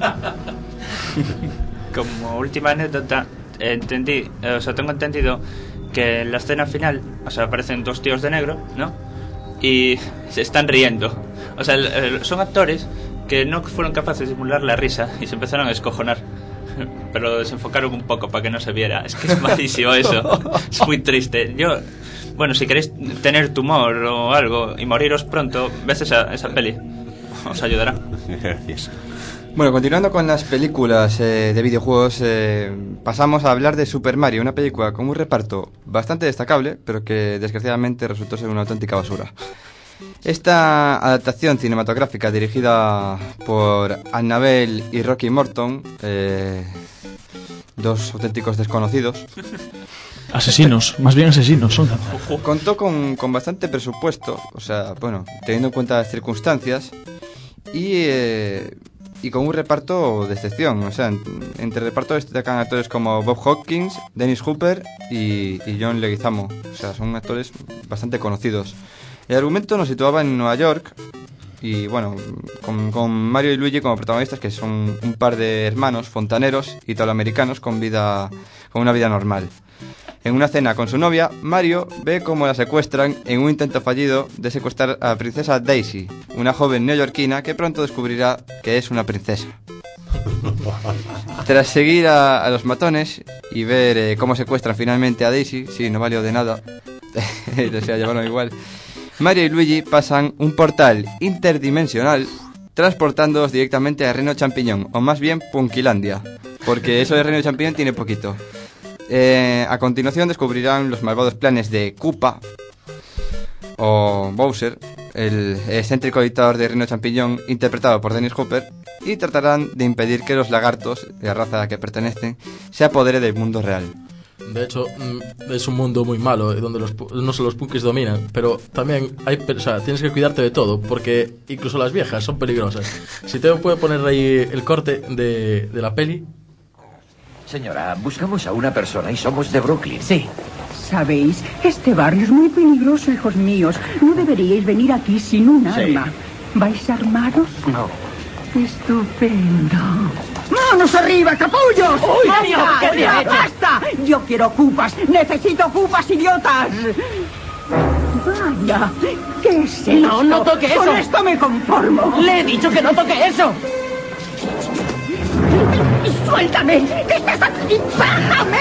Como última anécdota, tengo entendido que en la escena final, o sea, aparecen 2 tíos de negro, ¿no? Y se están riendo. O sea, son actores que no fueron capaces de simular la risa y se empezaron a descojonar. Pero lo desenfocaron un poco para que no se viera. Es que es malísimo eso. Es muy triste. Bueno, si queréis tener tumor o algo y moriros pronto, ves esa peli. Os ayudará. Gracias. Bueno, continuando con las películas de videojuegos, pasamos a hablar de Super Mario, una película con un reparto bastante destacable, pero que desgraciadamente resultó ser una auténtica basura. Esta adaptación cinematográfica dirigida por Annabelle y Rocky Morton, 2 auténticos desconocidos. Asesinos, más bien asesinos son. Contó con bastante presupuesto, o sea, bueno, teniendo en cuenta las circunstancias, y con un reparto de excepción. O sea, entre el reparto destacan actores como Bob Hopkins, Dennis Hopper y John Leguizamo. O sea, son actores bastante conocidos. El argumento nos situaba en Nueva York y, bueno, con Mario y Luigi como protagonistas, que son un par de hermanos fontaneros italoamericanos con una vida normal. En una cena con su novia, Mario ve cómo la secuestran en un intento fallido de secuestrar a la princesa Daisy, una joven neoyorquina que pronto descubrirá que es una princesa. Tras seguir a los matones y ver cómo secuestran finalmente a Daisy, sí, no valió de nada, o sea, llevaron igual, Mario y Luigi pasan un portal interdimensional transportándolos directamente a Reino Champiñón, o más bien Punkilandia, porque eso de Reino Champiñón tiene poquito. A continuación descubrirán los malvados planes de Koopa o Bowser el excéntrico dictador de Reino Champiñón, interpretado por Dennis Hopper, y tratarán de impedir que los lagartos, la raza a la que pertenecen, se apodere del mundo real. De hecho, es un mundo muy malo, donde no solo los punkis dominan, pero también tienes que cuidarte de todo, porque incluso las viejas son peligrosas. Si te puedo poner ahí el corte de la peli. Señora, buscamos a una persona y somos de Brooklyn. Sí. Sabéis, este barrio es muy peligroso, hijos míos. No deberíais venir aquí sin un arma. ¿Vais armados? No. Estupendo. ¡Manos arriba, capullos! ¡Uy, ¡Basta! qué bien! ¡Basta! Yo quiero cupas. ¡Necesito cupas, idiotas! Vaya, ¿qué es esto? No, no toque eso. Con esto me conformo. Le he dicho que no toque eso. ¡Suéltame! ¿Qué estás aquí? ¡Bájame!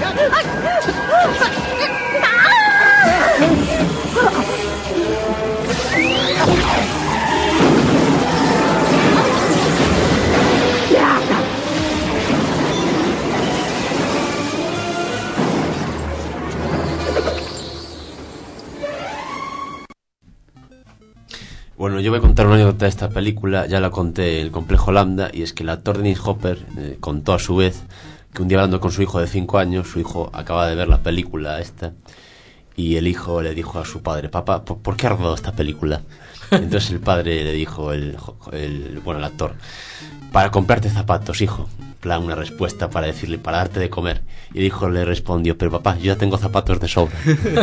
Bueno, yo voy a contar una anécdota de esta película, ya la conté en el Complejo Lambda, y es que el actor Dennis Hopper contó a su vez que un día hablando con su hijo de 5 años, su hijo acaba de ver la película esta, y el hijo le dijo a su padre: papá, ¿por qué ha rodado esta película? Entonces el padre le dijo, el actor: para comprarte zapatos, hijo. Plan, una respuesta para decirle, para darte de comer. Y el hijo le respondió: pero papá, yo ya tengo zapatos de sobra.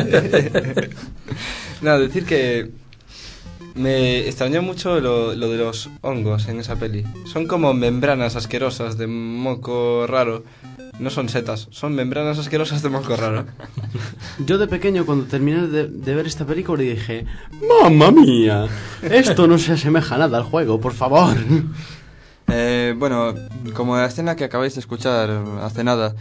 No, decir que me extrañó mucho lo de los hongos en esa peli. Son como membranas asquerosas de moco raro. No son setas, son membranas asquerosas de moco raro. Yo de pequeño, cuando terminé de ver esta película, dije: ¡mamma mía! Esto no se asemeja nada al juego, por favor. Bueno, como la escena que acabáis de escuchar hace nada,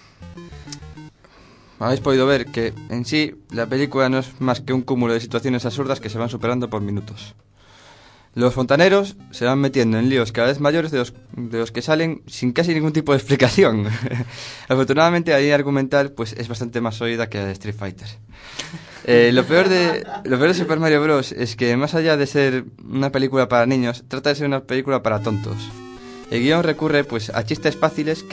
habéis podido ver que en sí la película no es más que un cúmulo de situaciones absurdas que se van superando por minutos. Los fontaneros se van metiendo en líos cada vez mayores de los que salen sin casi ningún tipo de explicación. Afortunadamente la línea argumental pues es bastante más sólida que la de Street Fighter. Lo peor de Super Mario Bros. Es que más allá de ser una película para niños, trata de ser una película para tontos. El guión recurre pues a chistes fáciles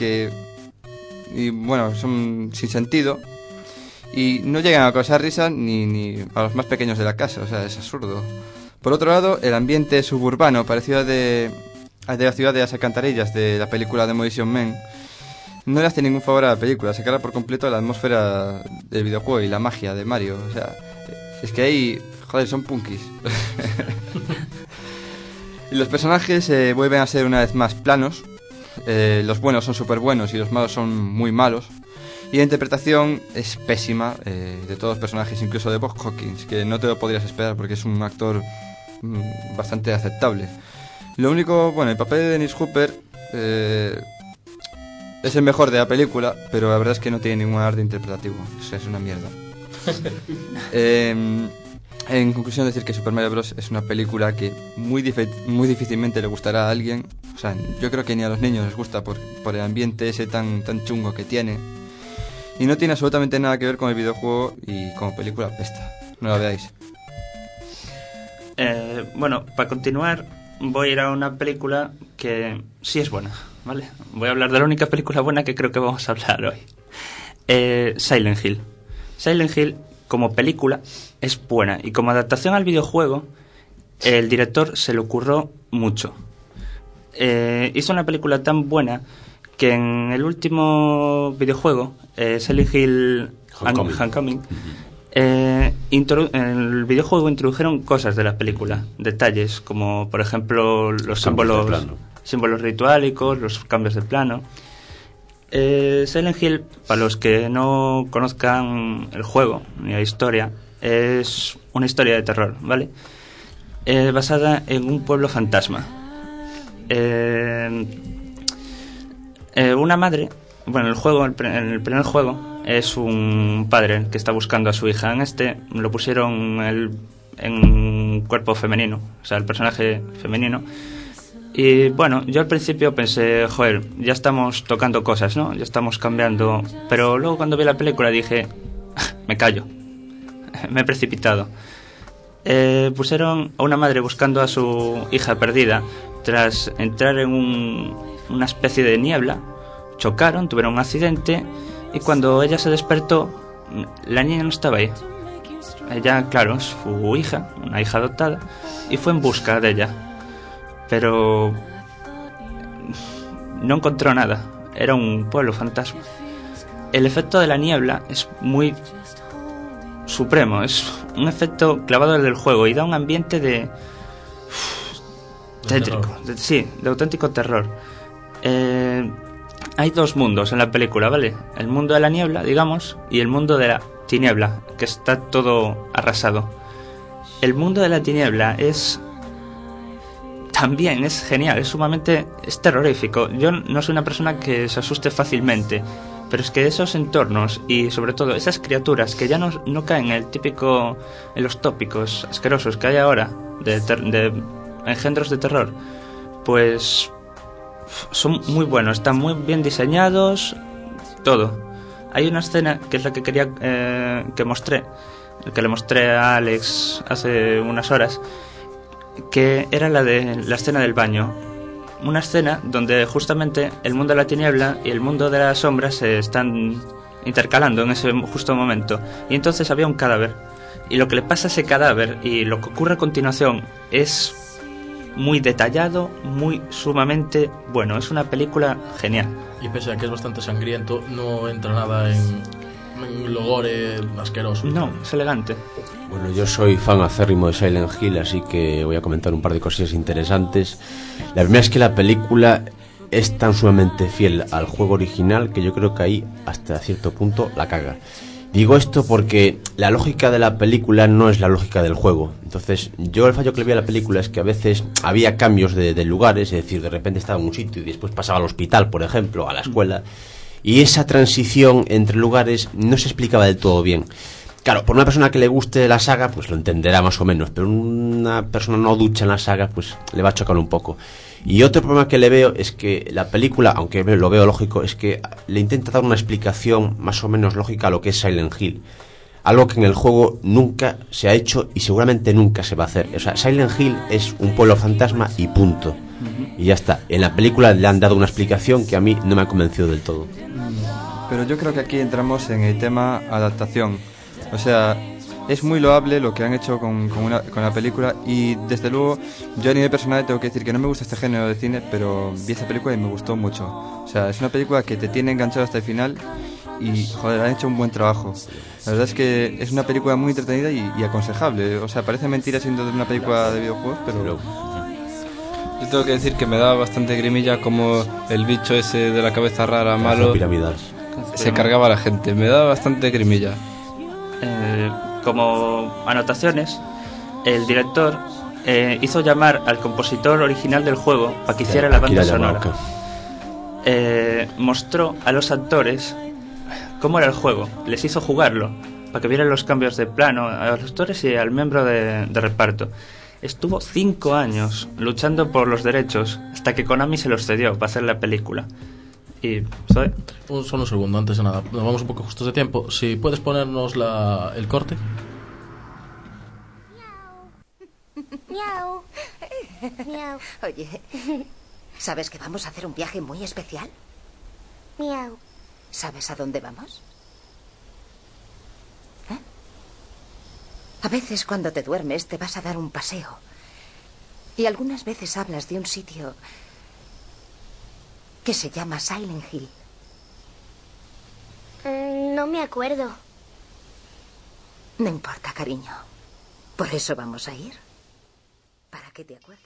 son sin sentido y no llegan a causar risa ni a los más pequeños de la casa, o sea, es absurdo. Por otro lado, el ambiente suburbano parecido al de la ciudad de las alcantarillas de la película Demolition Man no le hace ningún favor a la película, se carga por completo la atmósfera del videojuego y la magia de Mario, o sea, es que ahí, joder, son punkis. Y los personajes vuelven a ser una vez más planos, los buenos son súper buenos y los malos son muy malos, y la interpretación es pésima de todos los personajes, incluso de Bob Hawkins, que no te lo podrías esperar porque es un actor bastante aceptable. Lo único, bueno, el papel de Dennis Hopper es el mejor de la película, pero la verdad es que no tiene ningún arte interpretativo, o sea, es una mierda. En conclusión, decir que Super Mario Bros. Es una película que muy difícilmente le gustará a alguien. O sea, yo creo que ni a los niños les gusta por el ambiente ese tan chungo que tiene. Y no tiene absolutamente nada que ver con el videojuego y como película pesta. No la veáis. Bueno, para continuar, voy a ir a una película que sí es buena, ¿vale? Voy a hablar de la única película buena que creo que vamos a hablar hoy. Silent Hill. Silent Hill, como película, es buena. Y como adaptación al videojuego, el director se le ocurrió mucho. Hizo una película tan buena que en el último videojuego, Silent Hill Homecoming, en el videojuego introdujeron cosas de la película, detalles como por ejemplo los símbolos rituálicos, los cambios de plano. Silent Hill, para los que no conozcan el juego ni la historia, es una historia de terror, ¿vale? Basada en un pueblo fantasma. Una madre, bueno, en el primer juego es un padre que está buscando a su hija. En este lo pusieron en un cuerpo femenino, o sea, el personaje femenino. Y bueno, yo al principio pensé, joder, ya estamos tocando cosas, ¿no? Ya estamos cambiando. Pero luego cuando vi la película dije, me callo, me he precipitado. pusieron a una madre buscando a su hija perdida tras entrar en una especie de niebla. Chocaron, tuvieron un accidente y cuando ella se despertó, la niña no estaba ahí. Ella, claro, es su hija, una hija adoptada, y fue en busca de ella. Pero no encontró nada. Era un pueblo fantasma. El efecto de la niebla es muy supremo. Es un efecto clavado del juego y da un ambiente de tétrico. De auténtico terror. Hay dos mundos en la película, ¿vale? El mundo de la niebla, digamos, y el mundo de la tiniebla, que está todo arrasado. El mundo de la tiniebla también es genial, es terrorífico. Yo no soy una persona que se asuste fácilmente, pero es que esos entornos y sobre todo esas criaturas que ya no caen en los tópicos asquerosos que hay ahora de engendros de terror, pues son muy buenos, están muy bien diseñados, todo. Hay una escena que es la que quería que le mostré a Alex hace unas horas, que era la escena del baño. Una escena donde justamente el mundo de la tiniebla y el mundo de las sombras se están intercalando en ese justo momento. Y entonces había un cadáver. Y lo que le pasa a ese cadáver y lo que ocurre a continuación es muy detallado, muy sumamente bueno. Es una película genial. Y pese a que es bastante sangriento, no entra nada en logore asqueroso. No, es elegante. Bueno, yo soy fan acérrimo de Silent Hill, así que voy a comentar un par de cosillas interesantes. La primera es que la película es tan sumamente fiel al juego original que yo creo que ahí, hasta cierto punto, la caga. Digo esto porque la lógica de la película no es la lógica del juego. Entonces, yo el fallo que le vi a la película es que a veces había cambios de lugares, es decir, de repente estaba en un sitio y después pasaba al hospital, por ejemplo, a la escuela, y esa transición entre lugares no se explicaba del todo bien. Claro, por una persona que le guste la saga, pues lo entenderá más o menos, pero una persona no ducha en la saga, pues le va a chocar un poco. Y otro problema que le veo es que la película, aunque lo veo lógico, es que le intenta dar una explicación más o menos lógica a lo que es Silent Hill. Algo que en el juego nunca se ha hecho y seguramente nunca se va a hacer. O sea, Silent Hill es un pueblo fantasma y punto. Y ya está. En la película le han dado una explicación que a mí no me ha convencido del todo. Pero yo creo que aquí entramos en el tema adaptación. O sea, es muy loable lo que han hecho con la película y desde luego yo a nivel personal tengo que decir que no me gusta este género de cine, pero vi esta película y me gustó mucho. O sea, es una película que te tiene enganchado hasta el final y, joder, han hecho un buen trabajo. La verdad es que es una película muy entretenida y aconsejable. O sea, parece mentira siendo de una película de videojuegos, pero... Yo tengo que decir que me daba bastante grimilla como el bicho ese de la cabeza rara, malo, se cargaba a la gente. Me daba bastante grimilla. Como anotaciones, el director hizo llamar al compositor original del juego para que hiciera la banda sonora. Mostró a los actores cómo era el juego, les hizo jugarlo para que vieran los cambios de plano a los actores y al miembro de reparto. Estuvo 5 años luchando por los derechos hasta que Konami se los cedió para hacer la película. Y ¿sabes? Solo un segundo, antes de nada, nos vamos un poco justos de tiempo. Si puedes ponernos el corte. Miau. Miau. Oye, ¿sabes que vamos a hacer un viaje muy especial? Miau. ¿Sabes a dónde vamos? ¿Eh? A veces cuando te duermes te vas a dar un paseo. Y algunas veces hablas de un sitio que se llama Silent Hill. No me acuerdo. No importa, cariño. Por eso vamos a ir. Para que te acuerdes.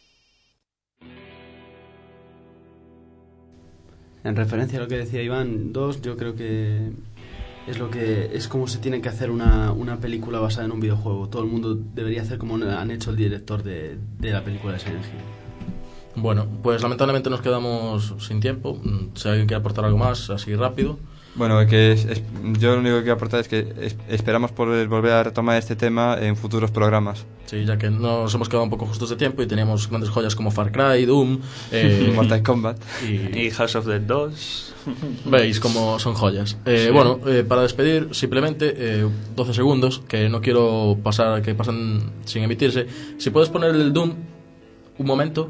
En referencia a lo que decía Iván 2, yo creo que es como se tiene que hacer una película basada en un videojuego. Todo el mundo debería hacer como han hecho el director de la película de Silent Hill. Bueno, pues lamentablemente nos quedamos sin tiempo. Si alguien quiere aportar algo más, así rápido. Bueno, yo lo único que quiero aportar es que esperamos poder volver a retomar este tema en futuros programas. Sí, ya que nos hemos quedado un poco justos de tiempo y teníamos grandes joyas como Far Cry, Doom, Mortal Kombat y House of the 2. Veis cómo son joyas. Bueno, para despedir, simplemente 12 segundos, que no quiero que pasen sin emitirse. Si puedes poner el Doom un momento.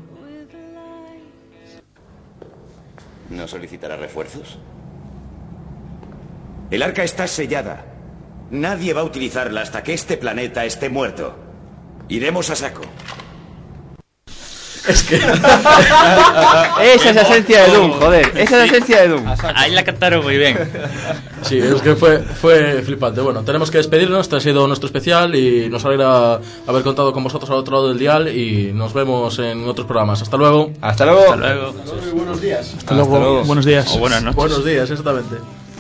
¿No solicitará refuerzos? El arca está sellada. Nadie va a utilizarla hasta que este planeta esté muerto. Iremos a saco. Es que... Esa es la esencia de Doom, joder. Esa es la esencia de Doom. Ahí la cantaron muy bien. Sí, es que fue flipante. Bueno, tenemos que despedirnos. Este ha sido nuestro especial y nos alegra haber contado con vosotros al otro lado del dial y nos vemos en otros programas. Hasta luego. Hasta luego. Hasta luego. Hasta luego y buenos días. Hasta luego. Buenos días. O buenas noches. Buenos días, exactamente.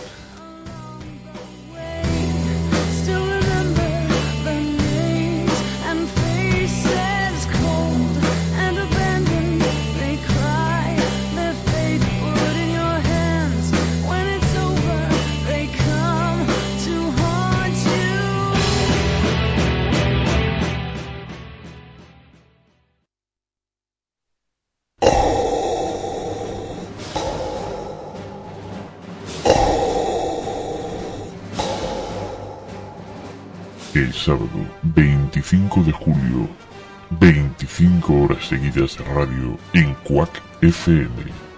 El sábado 25 de julio, 25 horas seguidas de radio en Quack FM.